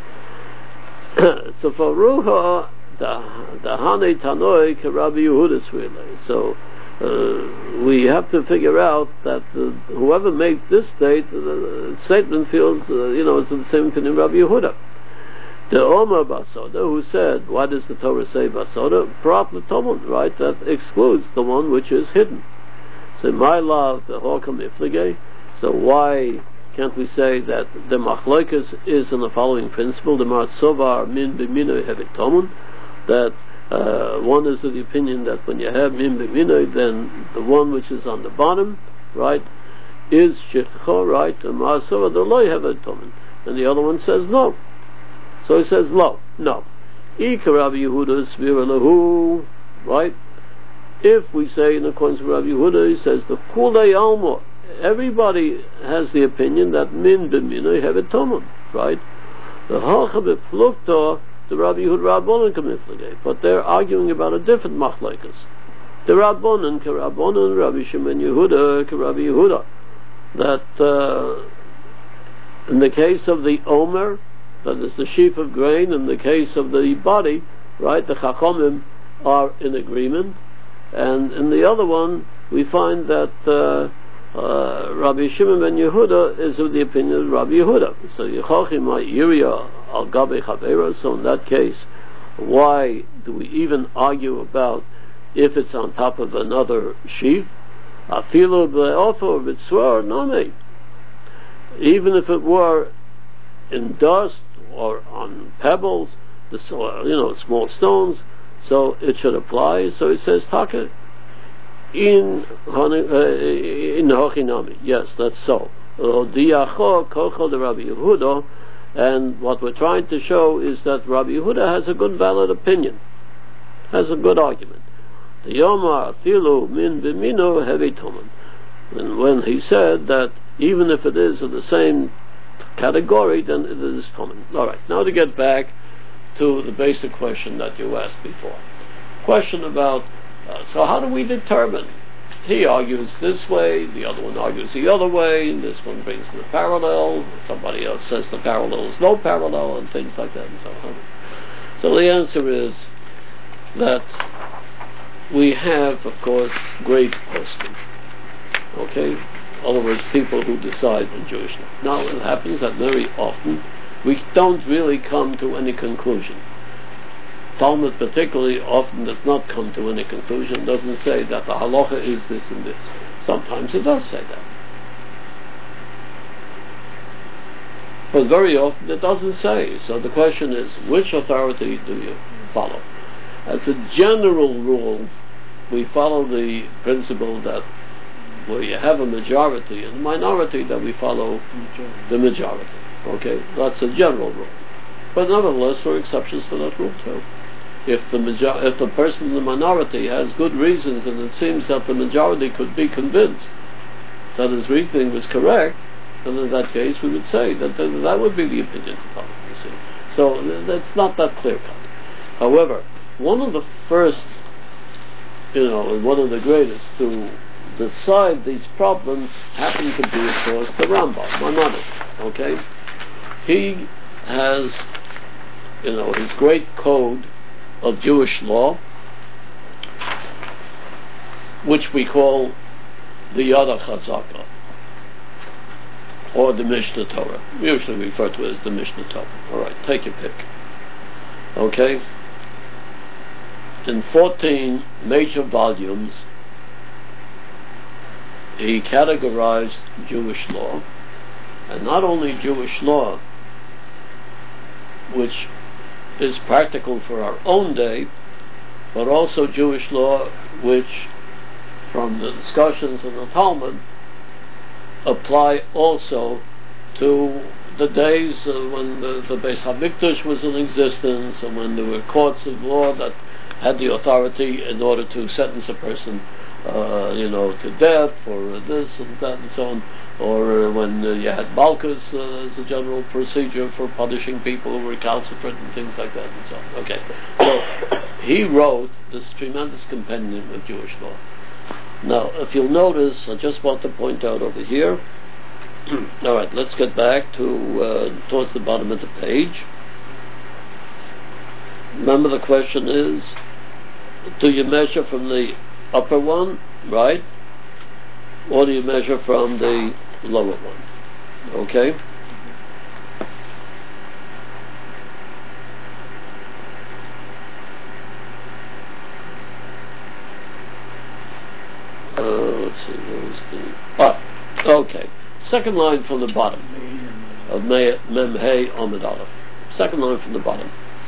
So for Ruha, the Hane Tanoi Rabbi Yehuda Swile. So uh, we have to figure out that uh, whoever made this state, uh, statement feels, uh, you know, it's the same thing in Rabbi Yehuda. The Omer Basoda, who said, why does the Torah say Basoda? Prat L'Tomon, right? That excludes the one which is hidden. So my love, the Horkam Iflige. So why can't we say that the Machloikas is in the following principle, the Marsovar Min B'Minoi Hevit Tomon, that uh, one is of the opinion that when you have Min B'Minoi, then the one which is on the bottom, right, is Shechcha, right, and Marsovar the Loi Hevit Tomon. And the other one says no. So he says, no, no. Ika Rabbi Yehuda Svira Lahu, right? If we say in accordance with Rabbi Yehuda, he says, the Kulei Alma, everybody has the opinion that Min B'Minoi Hevet Tomon, right? The Halcha B'Plukta, the Rabbi Yehuda Rabbonon Kamiflagay, but they're arguing about a different Machlaikas. The Rabbonon, Ka Rabbonon, Rabbi Shimon Yehuda, Ka Rabbi Yehuda, that uh, in the case of the Omer, that is the sheaf of grain, in the case of the body, right, the Chachomim are in agreement, and in the other one we find that uh, uh, Rabbi Shimon ben Yehuda is of the opinion of Rabbi Yehuda. So Yechochim Ha'iriya al Gabe Chavera. So in that case, why do we even argue about if it's on top of another sheaf? Afilu b'le'ofer b'tzor nome. Even if it were in dust or on pebbles, the soil, you know, small stones, so it should apply. So it says taka in in hochinami. Yes, that's so. Diacho kochol de Rabbi Yehuda, and what we're trying to show is that Rabbi Yehuda has a good, valid opinion, has a good argument. The Yomar Filu min b'mino hevi toman, and when he said that even if it is of the same category, then it is common. All right. Now to get back to the basic question that you asked before. Question about uh, so how do we determine? He argues this way, the other one argues the other way, and this one brings the parallel. Somebody else says the parallel is no parallel, and things like that, and so on. So the answer is that we have, of course, great poskim. Okay. In other words, people who decide in Jewish life. Now, it happens that very often we don't really come to any conclusion. Talmud particularly often does not come to any conclusion, doesn't say that the halacha is this and this. Sometimes it does say that. But very often it doesn't say. So the question is, which authority do you follow? As a general rule, we follow the principle that where you have a majority and a minority, that we follow majority. the majority. Okay, that's a general rule. But nevertheless, there are exceptions to that rule too. If the major- if the person in the minority has good reasons, and it seems that the majority could be convinced that his reasoning was correct, then in that case we would say that th- that would be the opinion of the public, you see. So th- that's not that clear cut. However, one of the first, you know, and one of the greatest to decide these problems happened to be, of course, the Rambam, Maimonides. Okay, he has, you know, his great code of Jewish law, which we call the Yad HaChazaka, or the Mishnah Torah. We usually refer to it as the Mishnah Torah. All right, take your pick. Okay. In fourteen major volumes, he categorized Jewish law, and not only Jewish law, which is practical for our own day, but also Jewish law which, from the discussions in the Talmud, apply also to the days uh, when the, the Beis HaMikdash was in existence, and when there were courts of law that had the authority in order to sentence a person, uh, you know, to death for this and that and so on, or uh, when uh, you had Malkus uh, as a general procedure for punishing people who were recalcitrant and things like that and so on. Okay, so he wrote this tremendous compendium of Jewish law. Now, if you'll notice, I just want to point out over here. All right, let's get back to uh, towards the bottom of the page. Remember, the question is, do you measure from the upper one, right, or do you measure from the lower one? Okay. Uh, let's see, where's the... Ah, okay. Second line from the bottom of Mem Hey Amud Aleph. Second line from the bottom.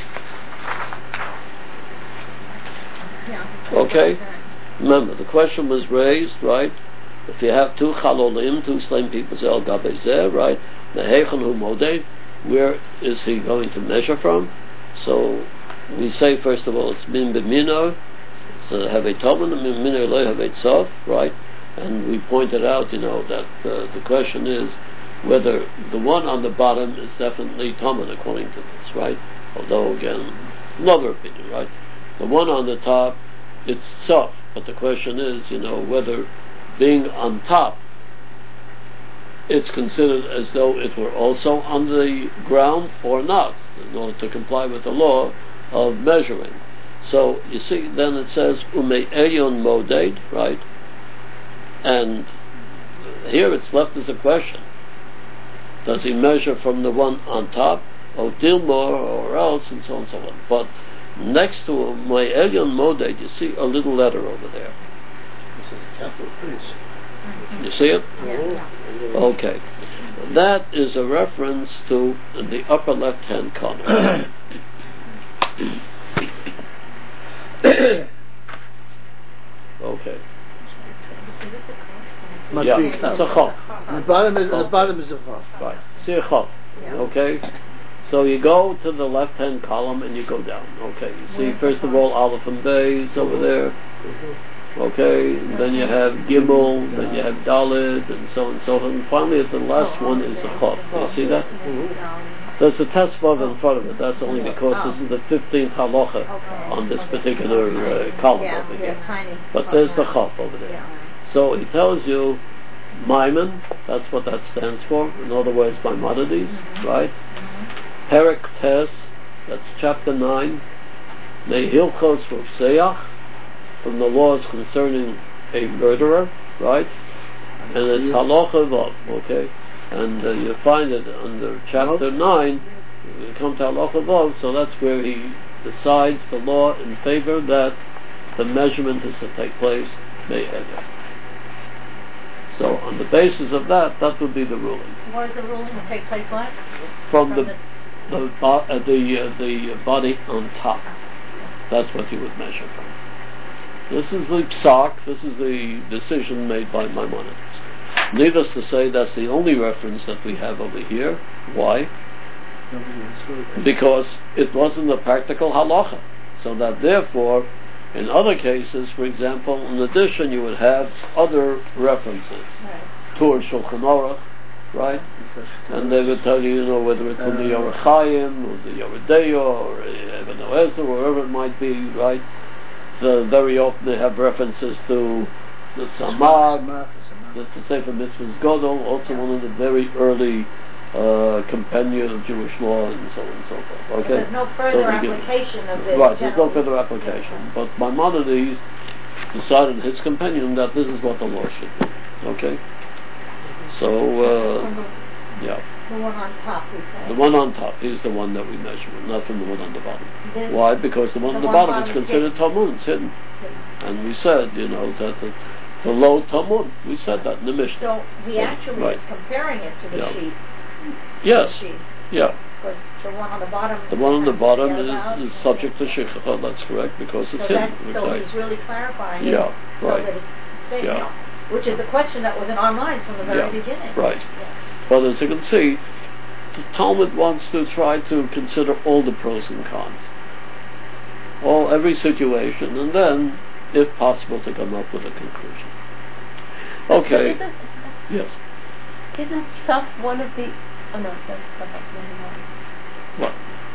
Okay? Remember, the question was raised, right? If you have two chalolim, two slain people, El Gabezeh, right? Mehechan Hu Moded, where is he going to measure from? So we say, first of all, it's Min B'Mino, so have a Toman, and Min Mino Lo have a Tzof, right? And we pointed out, you know, that uh, the question is whether the one on the bottom is definitely Toman according to this, right? Although, again, it's another opinion, right? The one on the top, it's Tzof, but the question is, you know, whether being on top, it's considered as though it were also on the ground or not, in order to comply with the law of measuring. So, you see, then it says, Ume Elyon Moded, right? And here it's left as a question. Does he measure from the one on top, or Dilmor, or else, and so on and so on. But next to my Elyon Moded, you see a little letter over there. You see it? Okay. That is a reference to the upper left-hand corner. Okay. Yeah, it's a chaf. The bottom is the bottom is a chaf. Right. See a chaf. Okay. So you go to the left-hand column and you go down. Okay. You see, first of all, Aleph and Beis over there. Okay. And then you have Gimel. Then you have Dalet, and so on and so on. And finally, the last one is a chaf. You see that? There's a Tesvav in front of it. That's only because this is the fifteenth halacha on this particular uh, column over here. But there's the chaf over there. So he tells you, Maimon, that's what that stands for. In other words, Maimonides, mm-hmm. right? Mm-hmm. Perek Tes, that's chapter nine. Nehilchos Rofseach, from the laws concerning a murderer, right? And it's Halacha Vav, okay? And uh, you find it under chapter nine, you come to Halacha Vav, so that's where he decides the law in favor that the measurement is to take place May Eder. So on the basis of that, that would be the ruling. What is the ruling to take place what? From, From the the the, bo- uh, the, uh, the body on top. That's what you would measure from. This is the psak, this is the decision made by Maimonides. Needless to say, that's the only reference that we have over here. Why? Because it wasn't a practical halacha. So that therefore, in other cases, for example, in addition, you would have other references. Right. Tur Shulchan Aruch, right? And they would tell you, you know, whether it's in the Yoreh Chaim or the Yoreh Deah or Even HaEzer or wherever it might be, right? So very often they have references to the Samag, that's the Sefer Mitzvahs Godel, also one of the very early uh, compendia of Jewish law and so on and so forth. Okay? So there's no further So we give- application of this. Right, there's no general- further application. But Maimonides decided in his compendium that this is what the law should be. Okay? So, uh, yeah. The one on top, we say. The one on top is the one that we measure, not from the one on the bottom. This- Why? Because the one the on the one bottom is bottom is considered Talmud, it's hidden. And we said, you know, that the, the low Talmud, we said that in the Mishnah. So he actually Right. is comparing it to the Yeah. sheets. Yes, The sheets. yeah. Because the one on the bottom. The one on the bottom thereabouts, is, is and- subject to Shikha, that's correct, because it's So hidden. that's, so Right. he's really clarifying it. Yeah, So right. that it's stated. Yeah. Which is the question that was in our minds from the very Yeah, beginning. right. Yes. But as you can see, the Talmud wants to try to consider all the pros and cons, all every situation, and then, if possible, to come up with a conclusion. Okay. Isn't, Yes. isn't stuff one of the... Oh no, that's stuff up there. What?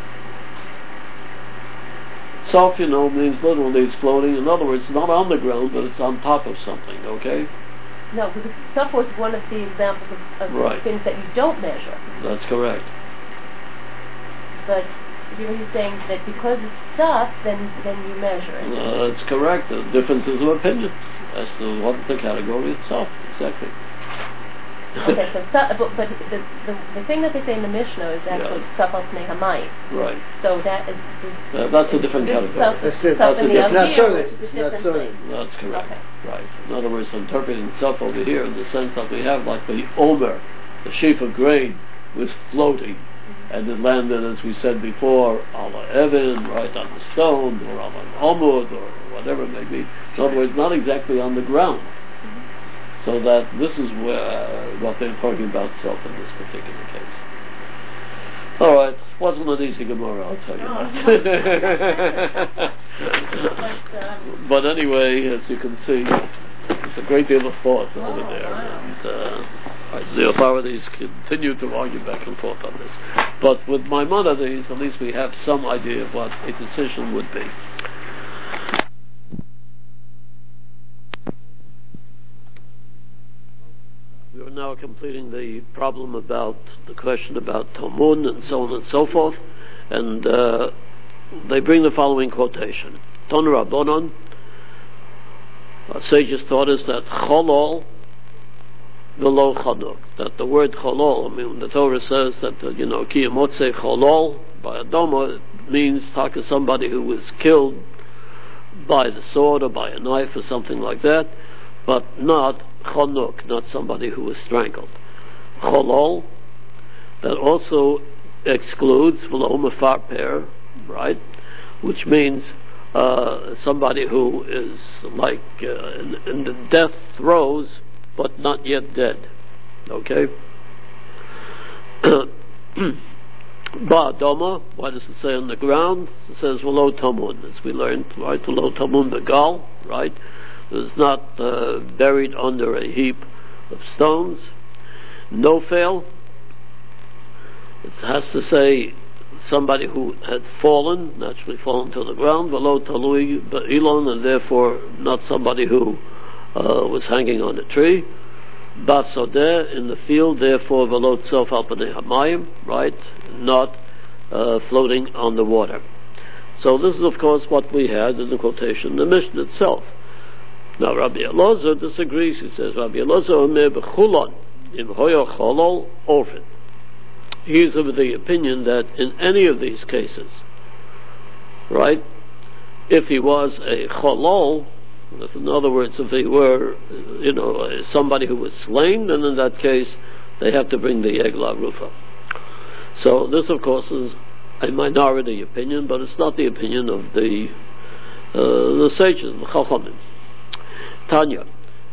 Self, you know, means literally it's floating. In other words, it's not on the ground, but it's on top of something. Okay. No, because stuff was one of the examples of, of Right. things that you don't measure. That's correct. But here he's saying that because it's stuff, then then you measure it. Uh, that's correct. The differences of opinion as to what is the category itself. Exactly. Okay, so stuff, but, but the, the the thing that they say in the Mishnah is actually Yeah. stuff al pnei hamayim. Right. So that is, is Uh, that's a different this category. Stuff, That's stuff it. That's in a the different- other It's not here, solid. which is It's a not different solid. thing. That's correct. Okay. Right. In other words, interpreting itself over here in the sense that we have like the omer, the sheaf of grain, was floating, and it landed, as we said before, ala Evan, right on the stone, or on an Amud, or whatever it may be. In other words, not exactly on the ground. So that this is where, uh, what they're talking about self in this particular case. All right, wasn't an easy Gemara, I'll tell you No, that. But, um, But anyway, as you can see, there's a great deal of thought over Oh, there, wow. and uh, the authorities continue to argue back and forth on this. But with Maimonides, at least we have some idea of what a decision would be. We are now completing the problem about the question about Talmud and so on and so forth, and uh, they bring the following quotation: Ton Rabbanon, our sages taught us that Cholol v'lo Chanuk, that the word Cholol, I mean, when the Torah says that uh, you know Ki Yemotze Cholol by Adama, it means taka somebody who was killed by the sword or by a knife or something like that, but not Chanuk, not somebody who was strangled. Cholol, that also excludes v'lo Mefarper, right, which means uh, somebody who is like uh, in, in the death throes but not yet dead. Okay? Ba'adama, why does it say on the ground? It says v'lo tamun, as we learned, right? V'lo tamun begal, right? It is not uh, buried under a heap of stones. No fail. It has to say somebody who had fallen, naturally fallen to the ground, v'lo talui ba'ilon, and therefore not somebody who uh, was hanging on a tree. Basodeh, in the field, therefore v'lo tzof al pnei hamayim, right? Not uh, floating on the water. So this is, of course, what we had in the quotation in the Mishnah itself. Now, Rabbi Elazar disagrees. He says, Rabbi Elazar omer b'chulon im hoya cholol orphan. He is of the opinion that in any of these cases, right, if he was a cholol, in other words, if he were, you know, somebody who was slain, then in that case, they have to bring the Egla Rufa. So this, of course, is a minority opinion, but it's not the opinion of the uh, the sages, the Chachamim. Tanya,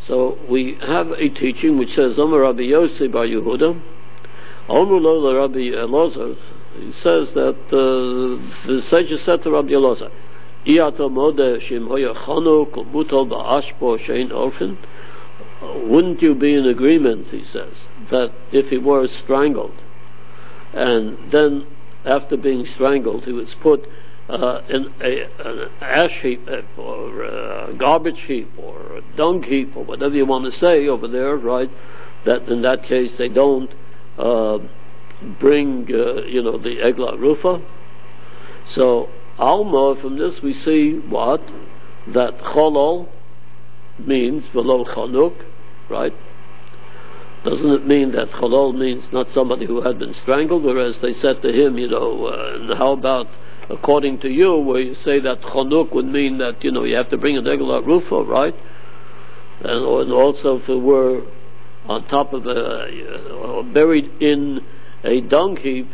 So we have a teaching which says, Omer Rabbi Yossi bar Yehuda, Omer lo Rabbi Elazar. He says that uh, the sages said to Rabbi Elazar, Iyato mode shim hoya chanuk umutol ba'ashpo shein orphan. Wouldn't you be in agreement, he says, that if he were strangled, and then after being strangled he was put uh, in a, an ash heap or a garbage heap or a dung heap or whatever you want to say over there, right, that in that case they don't uh, bring, uh, you know, the Egla Rufa. So, Alma, from this we see what? That Cholol means Velo Chanuk, right? Doesn't it mean that Cholol means not somebody who had been strangled, whereas they said to him, you know, uh, and how about according to you, where you say that Chanuk would mean that, you know, you have to bring an Egla Rufa, right? And, and also if it were on top of a, uh, buried in a dung heap,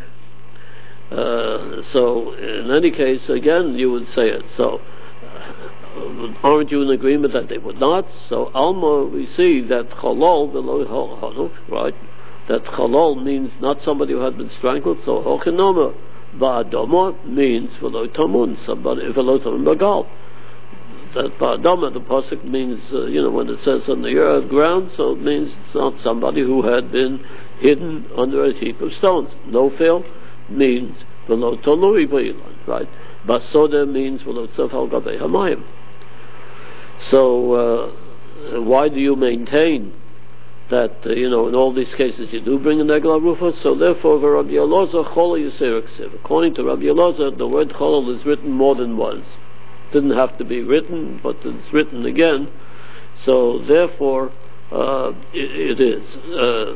uh, so in any case, again, you would say it. So, uh, aren't you in agreement that they would not? So, Alma, we see that Cholol, below Hanuk, right? That Cholol means not somebody who had been strangled, so Hochinoma, Ba'adoma means Velo Tamun, somebody, Velo Tamun Bagal. That Ba'adama, the pasuk means, uh, you know, when it says on the earth ground, so it means it's not somebody who had been hidden under a heap of stones. No fail means Velo Tolui Ba'ilan, right? Basoda means Velo Tzafal Gabei Hamayim. So, uh, why do you maintain that, uh, you know, in all these cases you do bring an Egla Rufa? So therefore, for Rabbi Elazar, Chol Yisir Ksiv. According to Rabbi Elazar, the word Cholol is written more than once. Didn't have to be written, but it's written again. So therefore, uh, it, it is. Uh,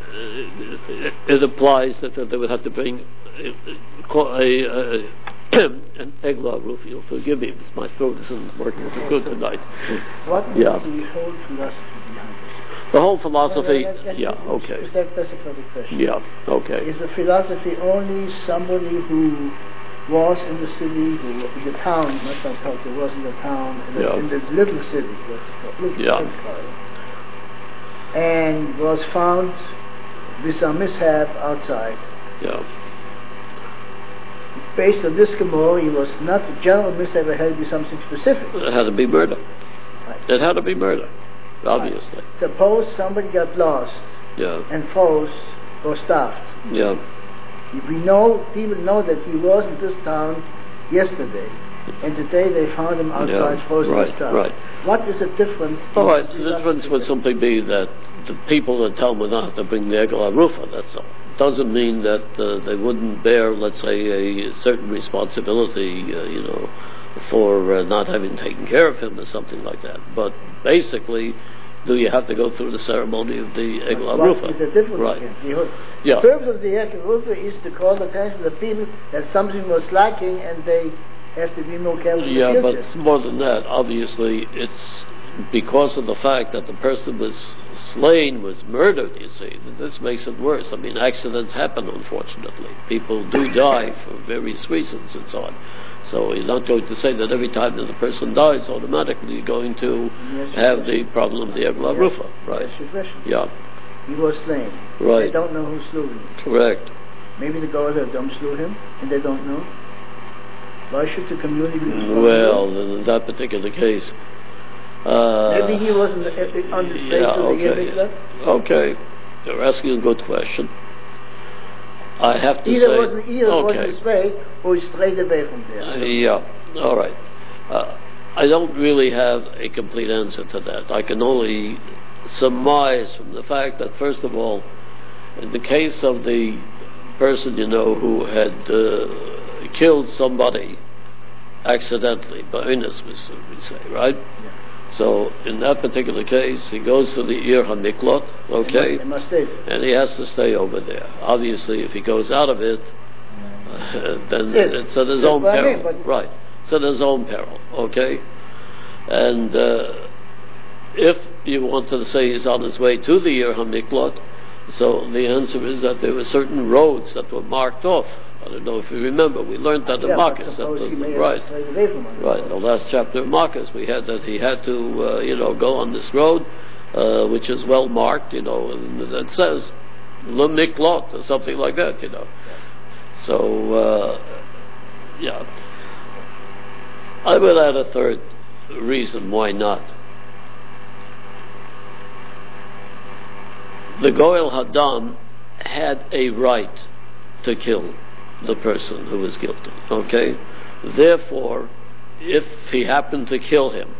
it, it applies that, that they would have to bring a, a, a an Egla Roof. You'll forgive me, because my throat isn't working so good tonight. What is yeah. the whole philosophy behind this? The whole philosophy, no, no, that, yeah, that, okay. That, that's a perfect question. Yeah, okay. Is the philosophy only somebody who was in the city, who in the town, not that talk, there was in the town, in the, yeah. in the little city, what's called, little yeah. and was found with a mishap outside. Yeah. Based on this Gemara, he was not a general mishap, it had to be something specific. It had to be murder. Right. It had to be murder, obviously. Right. Suppose somebody got lost Yeah. and froze or starved. Yeah. We know, people know that he was in this town yesterday, and today they found him outside yeah. frozen right, and starved. Right. What is the difference? All right, the difference would simply be that the people in town would not have to bring the Egla Rufa, that's all. Doesn't mean that uh, they wouldn't bear, let's say, a certain responsibility, uh, you know, for uh, not having taken care of him or something like that. But basically, do you have to go through the ceremony of the Egla Rufa? What is the difference right. again? The, yeah. the purpose of the Egla Rufa is to call the attention of the people that something was lacking and they have to be more careful in yeah, the but future. it's more than that. Obviously, it's because of the fact that the person was slain, was murdered, you see. This makes it worse. I mean, accidents happen, unfortunately. People do die for various reasons and so on. So you're not going to say that every time that a person dies, automatically you're going to yes, have the problem of the Egla yes, Rufa, right? That's your question. Yeah. He was slain. Right. They don't know who slew him. Correct. Maybe the gods have them slew him and they don't know. Why should the community be Well, in that particular case, uh, maybe he wasn't uh, on the face yeah, of the okay. Egla. Okay, you're asking a good question. I have to Either say, wasn't either okay. wasn't his way, or he strayed away from there. Uh, yeah, all right. Uh, I don't really have a complete answer to that. I can only surmise from the fact that, first of all, in the case of the person, you know, who had uh, killed somebody accidentally, ba'inus, we say, right? Yeah. So in that particular case, he goes to the Ir HaMiklot, okay, He must, he must stay there. and he has to stay over there. Obviously, if he goes out of it, uh, then Yes. it's at his Yes, own but I peril, mean, but- right? It's at his own peril, okay. And uh, if you wanted to say he's on his way to the Ir HaMiklot, so the answer is that there were certain roads that were marked off. I don't know if you remember, we learned that in Yeah, but Marcus. suppose he may have Right. strayed away from one. Right, the last chapter of Marcus, we had that he had to, uh, you know, go on this road, uh, which is well marked, you know, and it says "Lo Miklot" or something like that, you know. So, uh, yeah. I would add a third reason why not. The Goel Hadam had a right to kill the person who was guilty. Okay? Therefore, if he happened to kill him,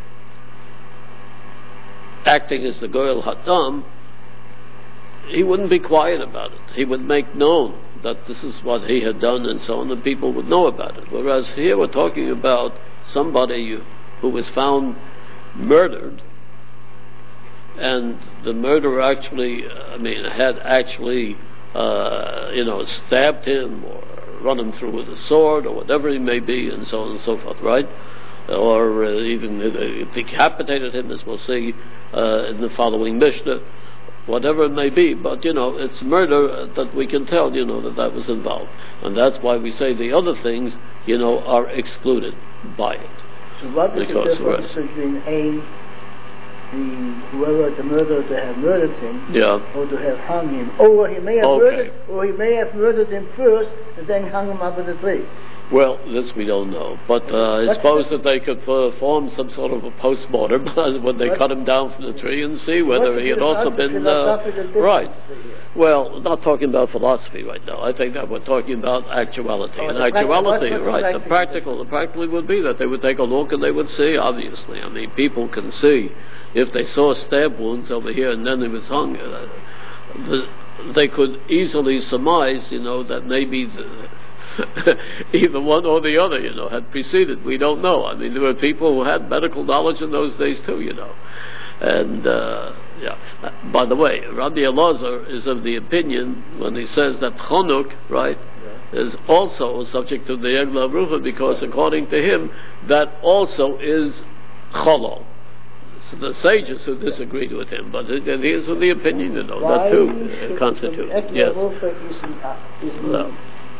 acting as the Goel Hadam, he wouldn't be quiet about it. He would make known that this is what he had done and so on, and people would know about it. Whereas here we're talking about somebody who was found murdered, and the murderer actually, I mean, had actually, uh, you know, stabbed him or run him through with a sword or whatever he may be, and so on and so forth, right? Or uh, even uh, decapitated him, as we'll see uh, in the following Mishnah, whatever it may be. But, you know, it's murder that we can tell, you know, that that was involved. And that's why we say the other things, you know, are excluded by it. So what is Because the difference between A, the whoever the murderer to have murdered him, Yeah. or to have hung him, or he may have Okay. murdered, or he may have murdered him first and then hung him up in a tree. Well, this we don't know, but uh, I What's suppose the- that they could perform some sort of a post-mortem when they What- cut him down from the tree and see whether What's he had the also philosoph- been uh, philosophical difference right. here? Well, not talking about philosophy right now. I think that we're talking about actuality. Oh, and the prac- actuality, what's- what's right? the The practical practical, the practical would be that they would take a look and they would see. Obviously, I mean, people can see if they saw stab wounds over here and then he was hung. Uh, the, they could easily surmise, you know, that maybe the, either one or the other, you know, had preceded. We don't know. I mean, there were people who had medical knowledge in those days too, you know. And, uh, yeah. By the way, Rabbi Elazar is of the opinion when he says that Chanuk, right, yeah. is also subject to the Egla Rufa, because according to him, that also is Cholol. So the sages who disagreed with him, but he is of the opinion, you know, Why that too should uh, constitute. the Egla Yes. Rufa is an, uh, is an No.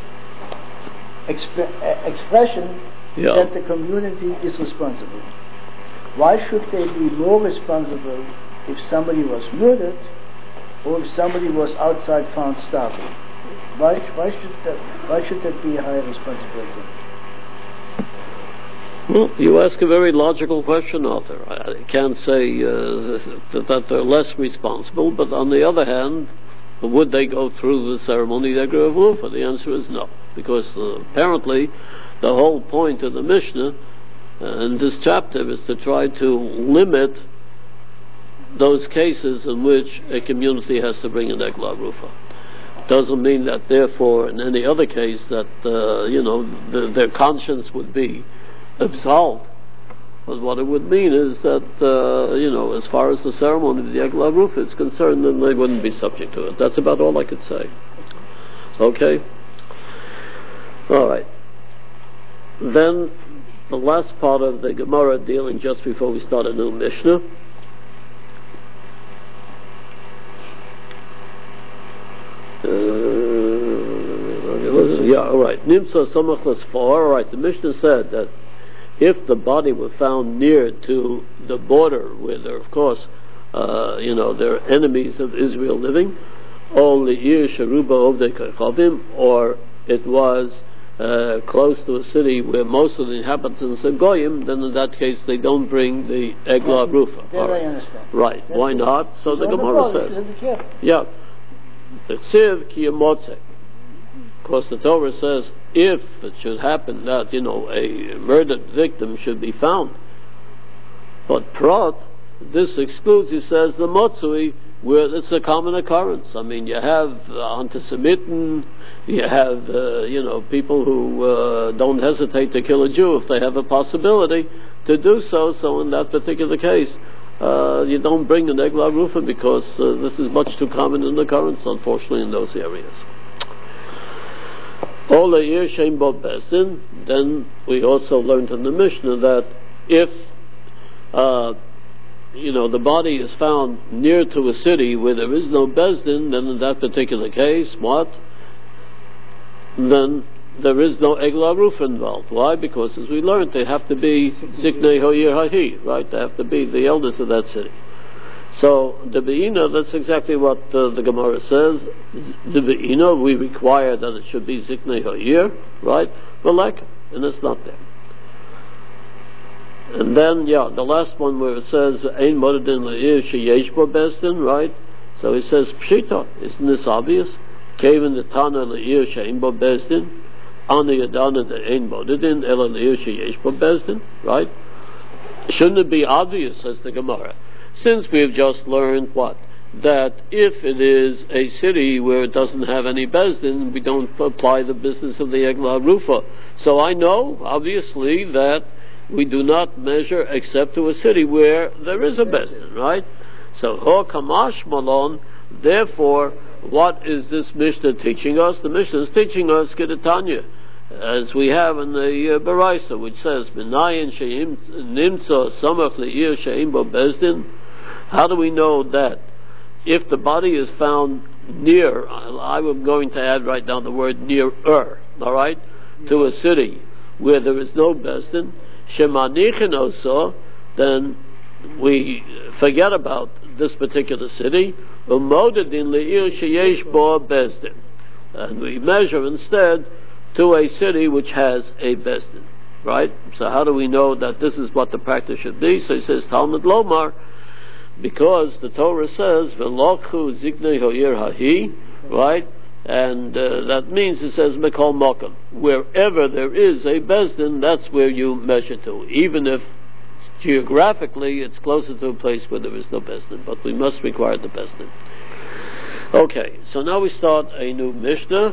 expre- uh, expression Yeah. that the community is responsible. Why should they be more responsible if somebody was murdered or if somebody was outside found starving? Why, why should that, why should that be a higher responsibility? Well, you ask a very logical question, Arthur. I can't say uh, that, that they're less responsible, but on the other hand, would they go through the ceremony of Rufa? The answer is no, because uh, apparently the whole point of the Mishnah uh, in this chapter is to try to limit those cases in which a community has to bring an Egla Rufa. Doesn't mean that, therefore, in any other case, that uh, you know the, their conscience would be absolved. But what it would mean is that, uh, you know, as far as the ceremony of the Egla Rufa is concerned, then they wouldn't be subject to it. That's about all I could say. Okay? All right. Then, the last part of the Gemara dealing just before we start a new Mishnah. Uh, yeah, all right. Nimsa Samach Lasfar. All right, the Mishnah said that if the body were found near to the border where there, of course, uh, you know, there are enemies of Israel living, or or it was uh, close to a city where most of the inhabitants are Goyim, then in that case they don't bring the Egla Rufa. Then I understand. Right. That's Why it. not? So the On Gemara road, says. you have to be careful. Yeah. The Tziv ki yamotze. Of course, the Torah says if it should happen that, you know, a murdered victim should be found. But Prat, this excludes, he says, the Motzui, where it's a common occurrence. I mean, you have uh, antisemitin, you have, uh, you know, people who uh, don't hesitate to kill a Jew if they have a possibility to do so. So in that particular case, uh, you don't bring an Egla Rufa because uh, this is much too common an occurrence, unfortunately, in those areas. Then we also learned in the Mishnah that if uh, you know the body is found near to a city where there is no Bezdin, then in that particular case, what? Then there is no Egla Rufa involved. Why? Because as we learned, they have to be Ziknei Hoyer Hahi, right? They have to be the elders of that city. So the Be'ina, that's exactly what uh, the Gemara says. The Be'ina, we require that it should be Ziknei Ha'ir, right? Velek, and it's not there. And then, yeah, the last one where it says Ein Modadin Le'ir Sheyesh Bo Bezdin, right? So he says Pshita, isn't this obvious? Kevin the Tana Le'ir She'ein Bo Bezdin, Ana Yadana the Ein Modadin Ela Le'ir Sheyesh Bo Bezdin, right? Shouldn't it be obvious, says the Gemara? Since we've just learned what? That if it is a city where it doesn't have any Bezdin, we don't apply the business of the Eglah Rufa. So I know, obviously, that we do not measure except to a city where there is a Bezdin, right? So, Ho Kamash Malon, therefore, what is this Mishnah teaching us? The Mishnah is teaching us Kedatanya, as we have in the uh, Baraisa, which says, Benayin Sheim Nimtza Samach Le'ir Sheim Bo Bezdin. How do we know that if the body is found near, I'm going to add right now the word near-er, all right, to a city where there is no Bezdin, Shemanichin also, then we forget about this particular city, Umodadin Le'ir Sheyesh Bo Bezdin, and we measure instead to a city which has a Bezdin, right? So how do we know that this is what the practice should be? So he says, Talmud Lomar, because the Torah says, V'lochu Ziknei Ha'ir Hahi, right? And uh, that means it says, Mekol Mokum. Wherever there is a Bezdin, that's where you measure to, even if geographically it's closer to a place where there is no Bezdin, but we must require the Bezdin. Okay, so now we start a new Mishnah.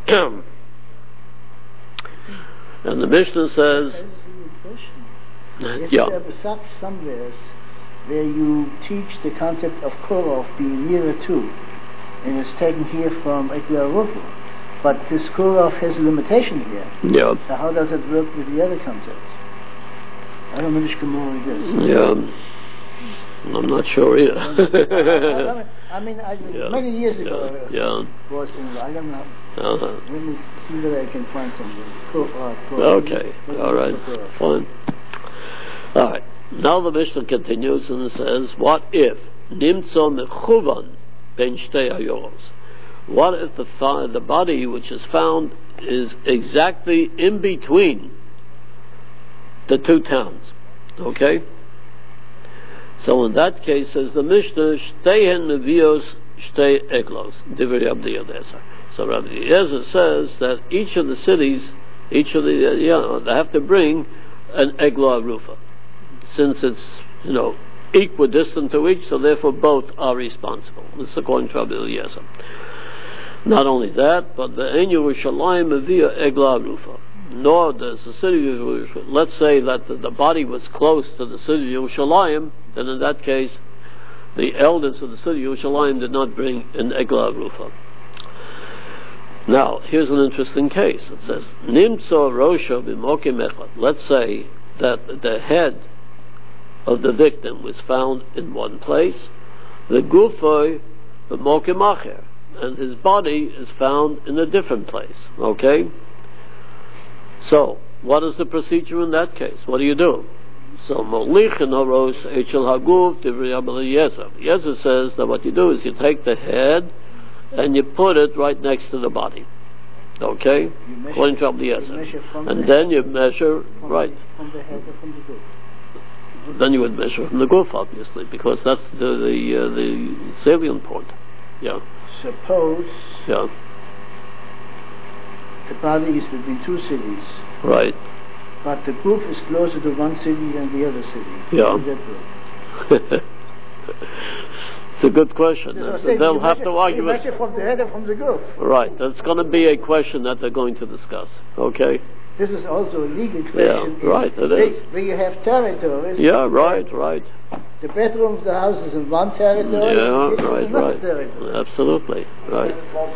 And the Mishnah says, yeah. Somewhere where you teach the concept of Korov being nearer to, and it's taken here from Eglah Rufa. But this Korov has a limitation here. Yeah. So how does it work with the other concepts? I don't know which Gemara it is. Yeah. I'm not sure either. I mean, I, yeah. many years ago, yeah. Uh, was in, I don't know. Uh-huh. Let me see whether I can find something. Cool, uh, cool. Okay, all right, fine. All right. Now the Mishnah continues and it says, "What if nimtzo mechuvan ben shtei ayoros? What if the th- the body which is found is exactly in between the two towns?" Okay. So in that case, says the Mishnah, Shteihen Nevios Shtei Eglos, Divrei Rabbi Eliezer. So Rabbi Eliezer says that each of the cities, each of the, uh, yeah, they have to bring an Eglah Rufa, since it's, you know, equidistant to each, so therefore both are responsible. This is according to Rabbi Eliezer. Not only that, but the Ein Yerushalayim Mevia Eglah Rufa. Nor does the city of Yerushalayim, let's say that the, the body was close to the city of Yerushalayim, then in that case, the elders of the city of Yerushalayim did not bring an Eglah Rufa. Now, here's an interesting case. It says, Nimtzo Rosha b'mokim echad. Let's say that the head of the victim was found in one place, the Gufoi b'mokim acher, and his body is found in a different place. Okay? So, what is the procedure in that case? What do you do? So, Molichin Haros Echel Haguf Divrei Rabbi Eliezer. Eliezer says that what you do is you take the head and you put it right next to the body. Okay? According to Rabbi Eliezer. And then you measure, right. From the head or from the goof? Then you would measure from the goof, obviously, because that's the the, uh, the salient point. Yeah. Suppose yeah. the body is between two cities. Right. But the goof is closer to one city than the other city. Yeah. How does that work? It's a good question. So Uh, say, They'll have measure, to argue you it. measure from the head or from the goof. Right. That's going to be a question that they're going to discuss. Okay. This is also a legal question. Yeah, right, it where, is. Where you have territories. Yeah, right, right. The bedrooms, the houses in one territory. Yeah, this is right, another right. territory. Absolutely, right.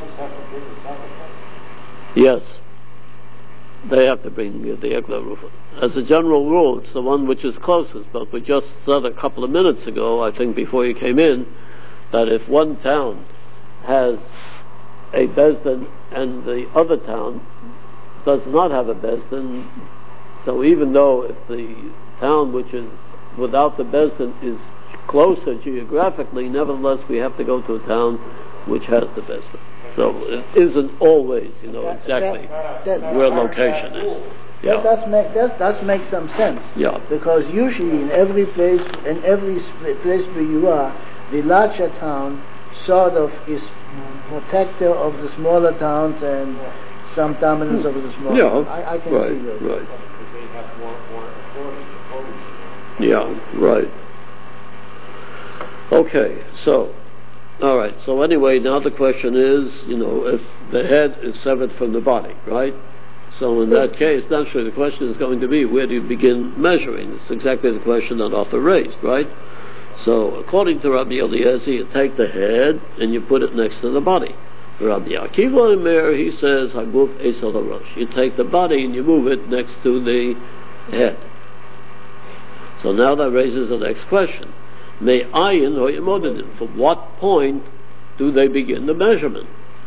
Yes. They have to bring the Eglah Rufa. As a general rule, it's the one which is closest, but we just said a couple of minutes ago, I think before you came in, that if one town has a Bezdin and the other town does not have a Bezdin, so even though if the town which is without the Bezdin is closer geographically, nevertheless we have to go to a town which has the Besdin. So it isn't always, you know, exactly that, that, where location is. Yeah. That does make that does make some sense. Yeah. Because usually in every place, in every sp- place where you are, the larger town sort of is protector of the smaller towns and some dominance over the smaller. Yeah. towns. I, I can Right. see that. Right. Yeah. Right. Okay. So. All right. So anyway, now the question is, you know, if the head is severed from the body, right? So in that case, naturally, the question is going to be, where do you begin measuring? It's exactly the question that Arthur raised, right? So according to Rabbi Eliezer, you take the head and you put it next to the body. Rabbi Akiva Omer, he says, Haguf Esel HaRosh. You take the body and you move it next to the head. So now that raises the next question. May ayin or yemodin. From what point do they begin the measurement?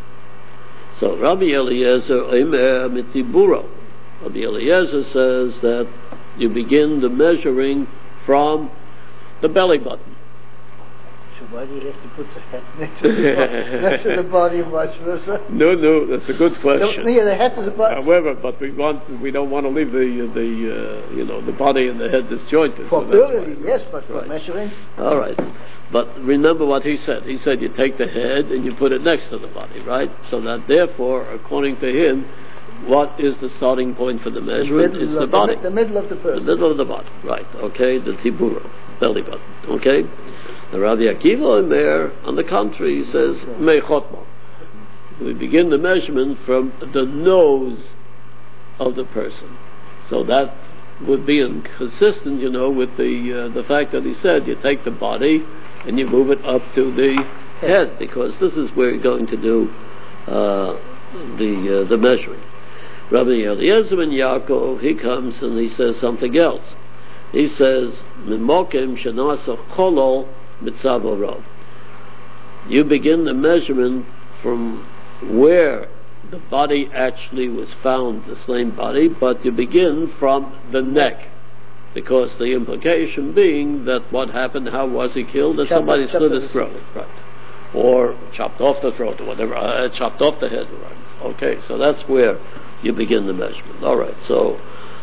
So Rabbi Eliezer Omer mitiburo. Rabbi Eliezer says that you begin the measuring from the belly button. So why do you have to put the head next to the body, next to the body vice versa? No, no, that's a good question. No, yeah, the head is the body. However, but we want we don't want to leave the the uh, you know the body and the head disjointed. For so that's purity, why. yes, but for Right. measuring. All right, but remember what he said. He said you take the head and you put it next to the body, right? So that therefore, according to him, what is the starting point for the measurement? The It's middle the of body, The, the middle of the the person. middle of the body, right? Okay, the tiburo, belly button. Okay, the Rabbi Akiva Omer, on the contrary, he says meichotma. We begin the measurement from the nose of the person. So that would be inconsistent, you know, with the uh, the fact that he said you take the body and you move it up to the head, because this is where you're going to do uh, the uh, the measuring. Rabbi Eliezer ben Yaakov, he comes and he says something else. He says, "Mimokim shenasa cholol mitzav orov." You begin the measurement from where the body actually was found, the slain body, but you begin from the neck, because the implication being that what happened, how was he killed? That Chopped- somebody chopped slit off his the throat, right? Or chopped off the throat, or whatever, uh, chopped off the head, right? Okay, so that's where you begin the measurement. All right, so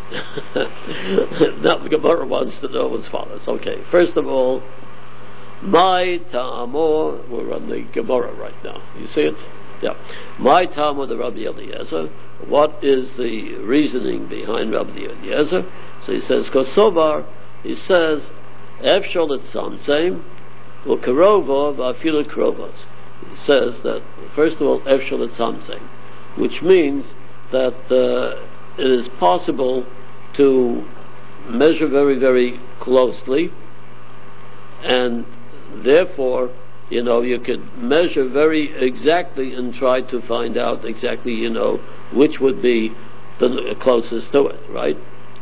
now the Gemara wants to know as follows. Okay, first of all, my ta'amor, we're on the Gemara right now. You see it? Yeah. My ta'amor, the Rabbi Eliezer. What is the reasoning behind Rabbi Eliezer? So he says, Kosovar, he says, Efshol et samseim, or karova, va'afilu krovos. He says that, first of all, Efshol et samseim, which means that uh, it is possible to measure very, very closely, and therefore, you know, you could measure very exactly and try to find out exactly, you know, which would be the closest to it, right?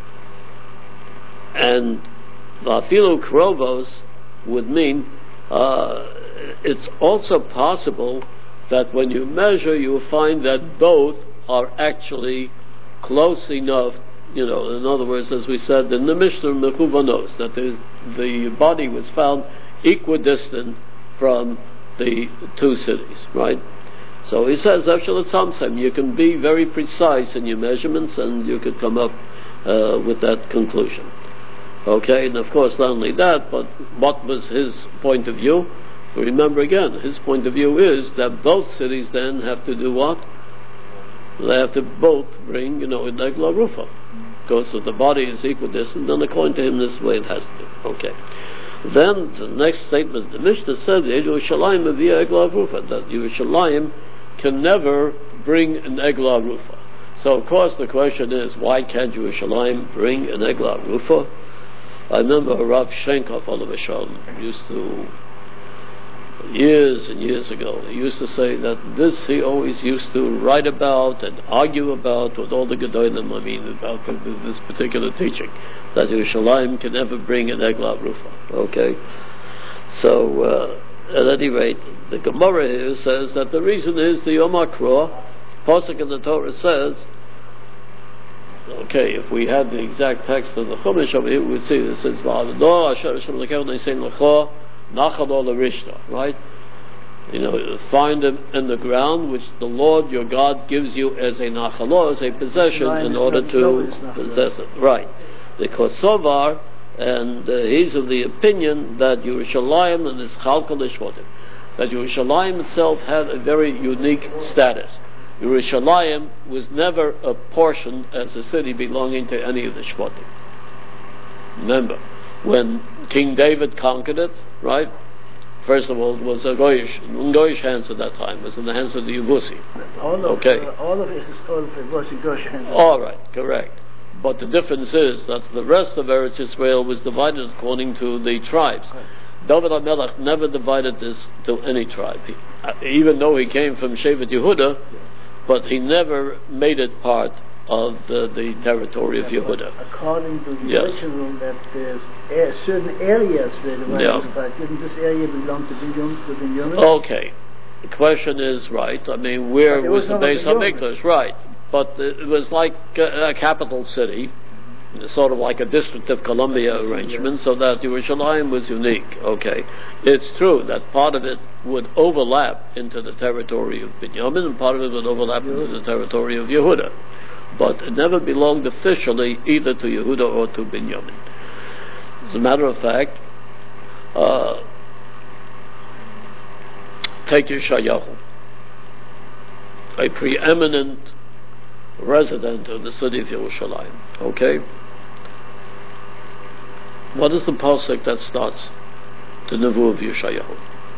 And va'afilu krovos would mean uh, it's also possible that when you measure, you find that both are actually close enough, you know, in other words, as we said in the Mishnah Mechuvanos, that the, the body was found equidistant from the two cities, right? So he says, you can be very precise in your measurements and you could come up uh, with that conclusion. Okay, and of course not only that, but what was his point of view? Remember again, his point of view is that both cities then have to do what? They have to both bring, you know, a negla rufa. Because if the body is equidistant, then according to him, this way it has to be. Okay. Then the next statement, the Mishnah said, Yerushalayim via egla rufa, that Yerushalayim can never bring an egla rufa. So of course the question is, why can't Yerushalayim bring an egla rufa? I remember Rav Shenkov Olav Shalom used to, years and years ago, he used to say that this he always used to write about and argue about with all the Gedolim, I mean, about this particular teaching, that Yerushalayim can never bring an egla rufa. Okay? So, uh, at any rate, the Gemara here says that the reason is the Yom HaKroah, Pasuk in the Torah says, okay, if we had the exact text of the Chumash over here, we would see this. It says, Nachal Ola Rishta, right? You know, find them in the ground which the Lord your God gives you as a nachalo, as a possession, in order to possess it. Right. The Kosovar, and uh, he's of the opinion that Yerushalayim and his Chalka Lishvotim, that Yerushalayim itself had a very unique status. Yerushalayim was never apportioned as a city belonging to any of the Shvotim. Remember, when King David conquered it, right? First of all, it was a Goyish, in Goyish hands at that time. It was in the hands of the Yevusi. All of, okay. uh, all of it is all of it was in Goyish hands. All right, correct. But the difference is that the rest of Eretz Israel was divided according to the tribes. Right. David HaMelech never divided this to any tribe. He, uh, even though he came from Shevet Yehuda, yeah. but he never made it part of the, the territory of yeah, Yehuda. According to the yes. original, that there's uh, certain areas where the right yeah. is about. Didn't this area belong to Binyamin? To Binyamin? Okay. The question is right. I mean, where was, was the Beis HaMikdash? Right. But it was like a, a capital city, mm-hmm. sort of like a District of Columbia arrangement, yeah. so that Yerushalayim was unique. Okay. It's true that part of it would overlap into the territory of Binyamin, and part of it would overlap Yehuda. into the territory of Yehuda. But it never belonged officially either to Yehuda or to Binyamin. As a matter of fact, uh, take Yeshayahu, a preeminent resident of the city of Yerushalayim. Okay? What is the pasuk that starts the Nevuah of Yeshayahu?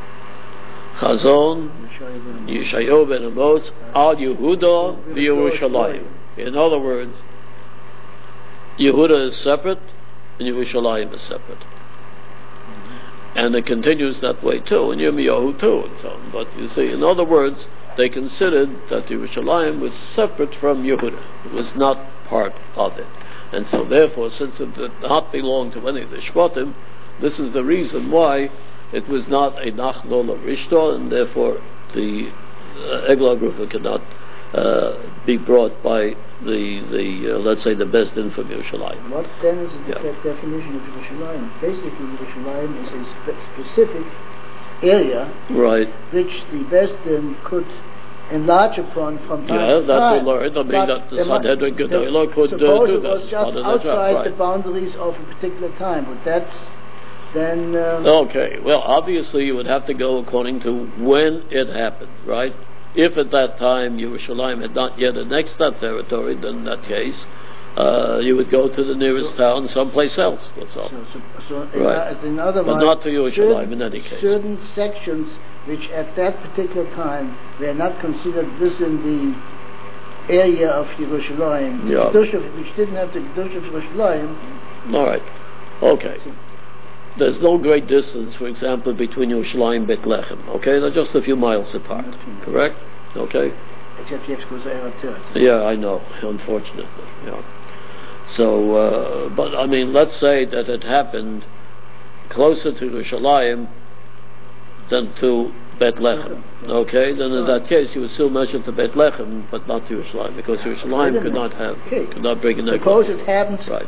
Chazon Yeshayahu ben Amos al Yehuda v'Yerushalayim. In other words, Yehuda is separate and Yerushalayim is separate. Mm-hmm. And it continues that way too, and Yirmiyahu too, and so on. But you see, in other words, they considered that Yerushalayim was separate from Yehuda. It was not part of it. And so therefore, since it did not belong to any of the Shvatim, this is the reason why it was not a Nachlo Rishto, and therefore the uh, Eglah group cannot Uh, be brought by the the uh, let's say the best in from Yerushalayim. What then is the yeah. definition of Yerushalayim? Basically, Yerushalayim is a spe- specific area, right, which the best in could enlarge upon from time yeah, to that time. we learned. I mean, but that the Sanhedrin Gedolah could uh, do it that. was just outside right. the boundaries of a particular time, but that's then. Uh, okay, well, obviously you would have to go according to when it happened, right? If at that time Yerushalayim had not yet annexed that territory, then in that case, uh, you would go to the nearest so, town someplace else. That's all. So, so, so right. in, in other but words, not to Yerushalayim in any case. Certain sections which at that particular time were not considered within the area of Yerushalayim, yeah. which didn't have the Kedush of Yerushalayim. All right. Okay. There's no great distance, for example, between Yerushalayim and Bethlehem. Okay, they're just a few miles apart. Correct? Okay. Except you have to go to Yeah, I know. Unfortunately, yeah. So, uh, but I mean, let's say that it happened closer to Yerushalayim than to Bethlehem. Okay, then in that case, you would still measure to Bethlehem, but not to Yerushalayim, because Yerushalayim could not have, okay. could not bring an echo. Suppose it happens. Right.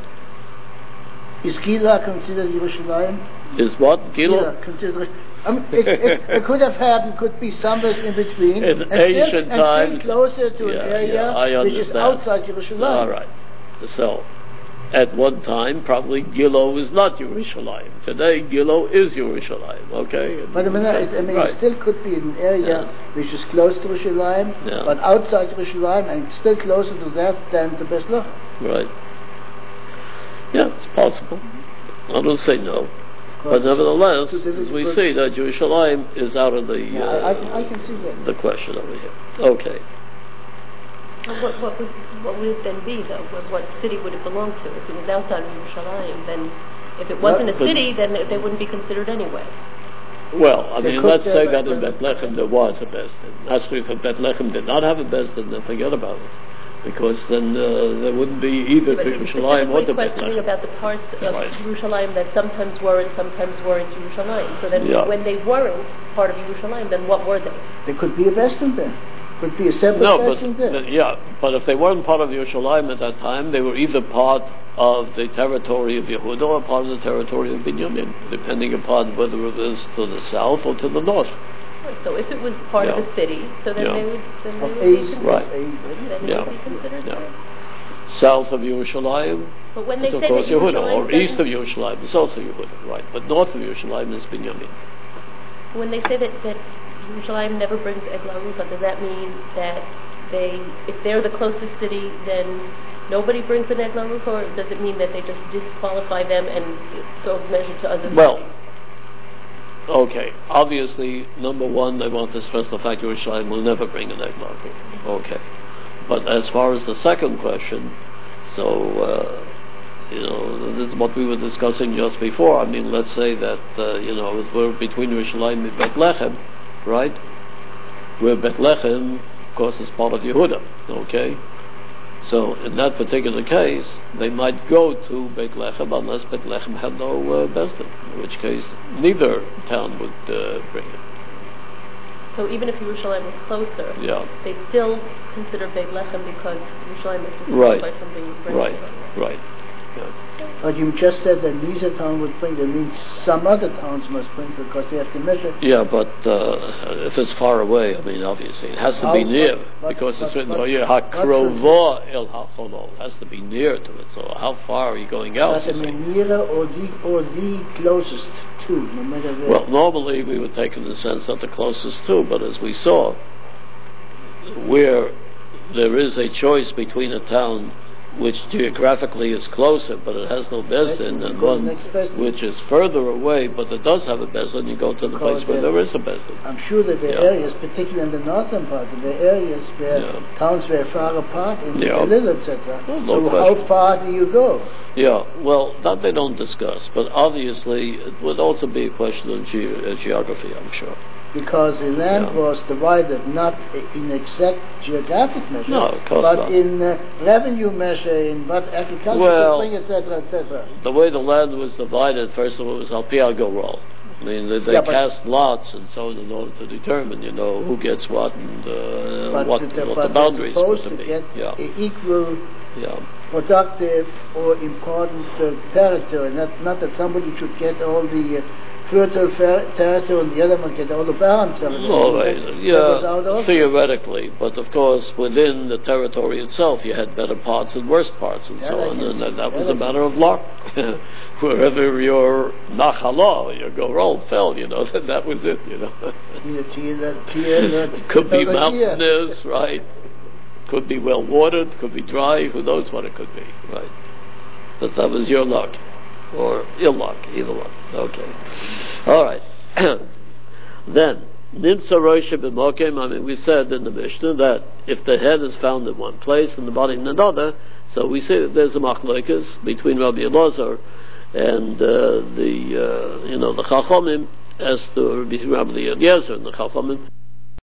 Is Gila considered Yerushalayim? Is what? Gila? Gila considered. I mean, it, it, it could have happened, could be somewhere in between. In and ancient still, times. And still closer to yeah, an area yeah, which is outside Yerushalayim. All right. So, at one time, probably Gilo is not Yerushalayim. Today, Gilo is Yerushalayim. Okay? But I mean, I, I mean right. it still could be an area yeah. which is close to Yerushalayim, yeah. but outside Yerushalayim, and still closer to that than to Bethlehem. Right. Yeah, it's possible. I don't say no. But nevertheless, as we see, that Yerushalayim is out of the yeah, uh, I, I, I can see that. the question over here. Okay. Well, what, what, would, what would it then be, though? What, what city would it belong to? If it was outside of Yerushalayim, then if it wasn't well, a city, then they wouldn't be considered anyway. Well, I they mean, let's say that in but Bethlehem there was a Beis Din. Actually, if Bethlehem did not have a Beis Din, then forget about it. Because then uh, there wouldn't be either yeah, to Yerushalayim or to questioning Bethlehem. about the parts of right. Yerushalayim that sometimes were and sometimes weren't Yerushalayim. So then yeah. when they weren't part of Yerushalayim, then what were they? There could be a Beis Din there. Could be a separate No, but, section there. but yeah, but if they weren't part of Yerushalayim at that time, they were either part of the territory of Yehuda or part of the territory of Binyamin, depending upon whether it was to the south or to the north. Right, so if it was part Yeah. of the city, so then Yeah. they would, then they Of would Eid, be considered, Right. Eid. then Yeah. they would be considered Yeah. there. South of Yerushalayim But when they is of say course that Yehuda, Yerushalayim or east of doesn't- Yerushalayim is also Yehuda, right? But north of Yerushalayim is Binyamin. When they say that, that Yerushalayim never brings Eglah Rucha, does that mean that they, if they're the closest city, then nobody brings an Eglah Rucha, or does it mean that they just disqualify them and so measure to other Well, cities? okay, obviously, number one, they want to stress the fact Yerushalayim will never bring an Eglah. Okay. But as far as the second question, so, uh, you know, this is what we were discussing just before. I mean, let's say that, uh, you know, we're between Yerushalayim and Bethlehem, right? Where Bethlehem, of course, is part of Yehuda, okay? So, in that particular case, they might go to Bethlehem unless Bethlehem had no uh, Besdin, in which case neither town would uh, bring it. So even if Yerushalayim was closer, Yeah. they still consider Beit Lechem because Yerushalayim is Right. disqualified from being bringing Right, it. right. Yeah. But you just said that neither town would bring. That means some other towns must bring because they have to measure. Yeah, but uh, if it's far away, I mean, obviously, it has to How- be near, but- but- because it's but- written, but- oh, yeah, what's HaKrovo El HaCholol, has to be near to it. So how far are you going out, Does you it see? mean nearer or the or the closest to, no matter where? Well, normally we would take in the sense that the closest to, but as we saw, where there is a choice between a town which geographically is closer, but it has no Bezdin, Bezdin, and you go to one the next Bezdin. which is further away, but it does have a Bezdin, you go to the Go place where there. there is a Bezdin. I'm sure that there are Yeah. areas, particularly in the northern part, there are areas where Yeah. towns were far apart in Yeah. the little, et cetera. Well, no so question. how far do you go? Yeah, well, that they don't discuss, but obviously it would also be a question of ge- uh, geography, I'm sure. Because the land Yeah. was divided not in exact geographic measure, No, of course but not. in uh, revenue measure, in what agriculture Well- to bring, et cetera, et cetera. The way the land was divided, first of all, was al pi gorol. I mean, they, they Yeah, but- cast lots and so on in order to determine, you know, who gets what and uh, But what, the, what but the boundaries they're were supposed to to be. get Yeah, a equal yeah. productive or important uh, territory, not, not that somebody should get all the uh, fertile fer- territory and the other one get all the barren territory. All That- right, that was out yeah, also. theoretically, but of course within the territory itself you had better parts and worse parts and Yeah, so I on, guess. and that, that was Yeah, a I matter of luck. Wherever your nachala, your gorol fell, you know, then that was it, you know. Here, here, that- here, that- Could be that- here. mountainous, right? Could be well watered, could be dry, who knows what it could be, right? But that was your luck, or ill luck, either one. Okay. All right. Then, Nimtza Roisha B'mokem, I mean, we said in the Mishnah that if the head is found in one place and the body in another, so we say that there's a machlokes between Rabbi Elazar and uh, the, uh, you know, the Chachamim as to between Rabbi Eliezer and the Chachamim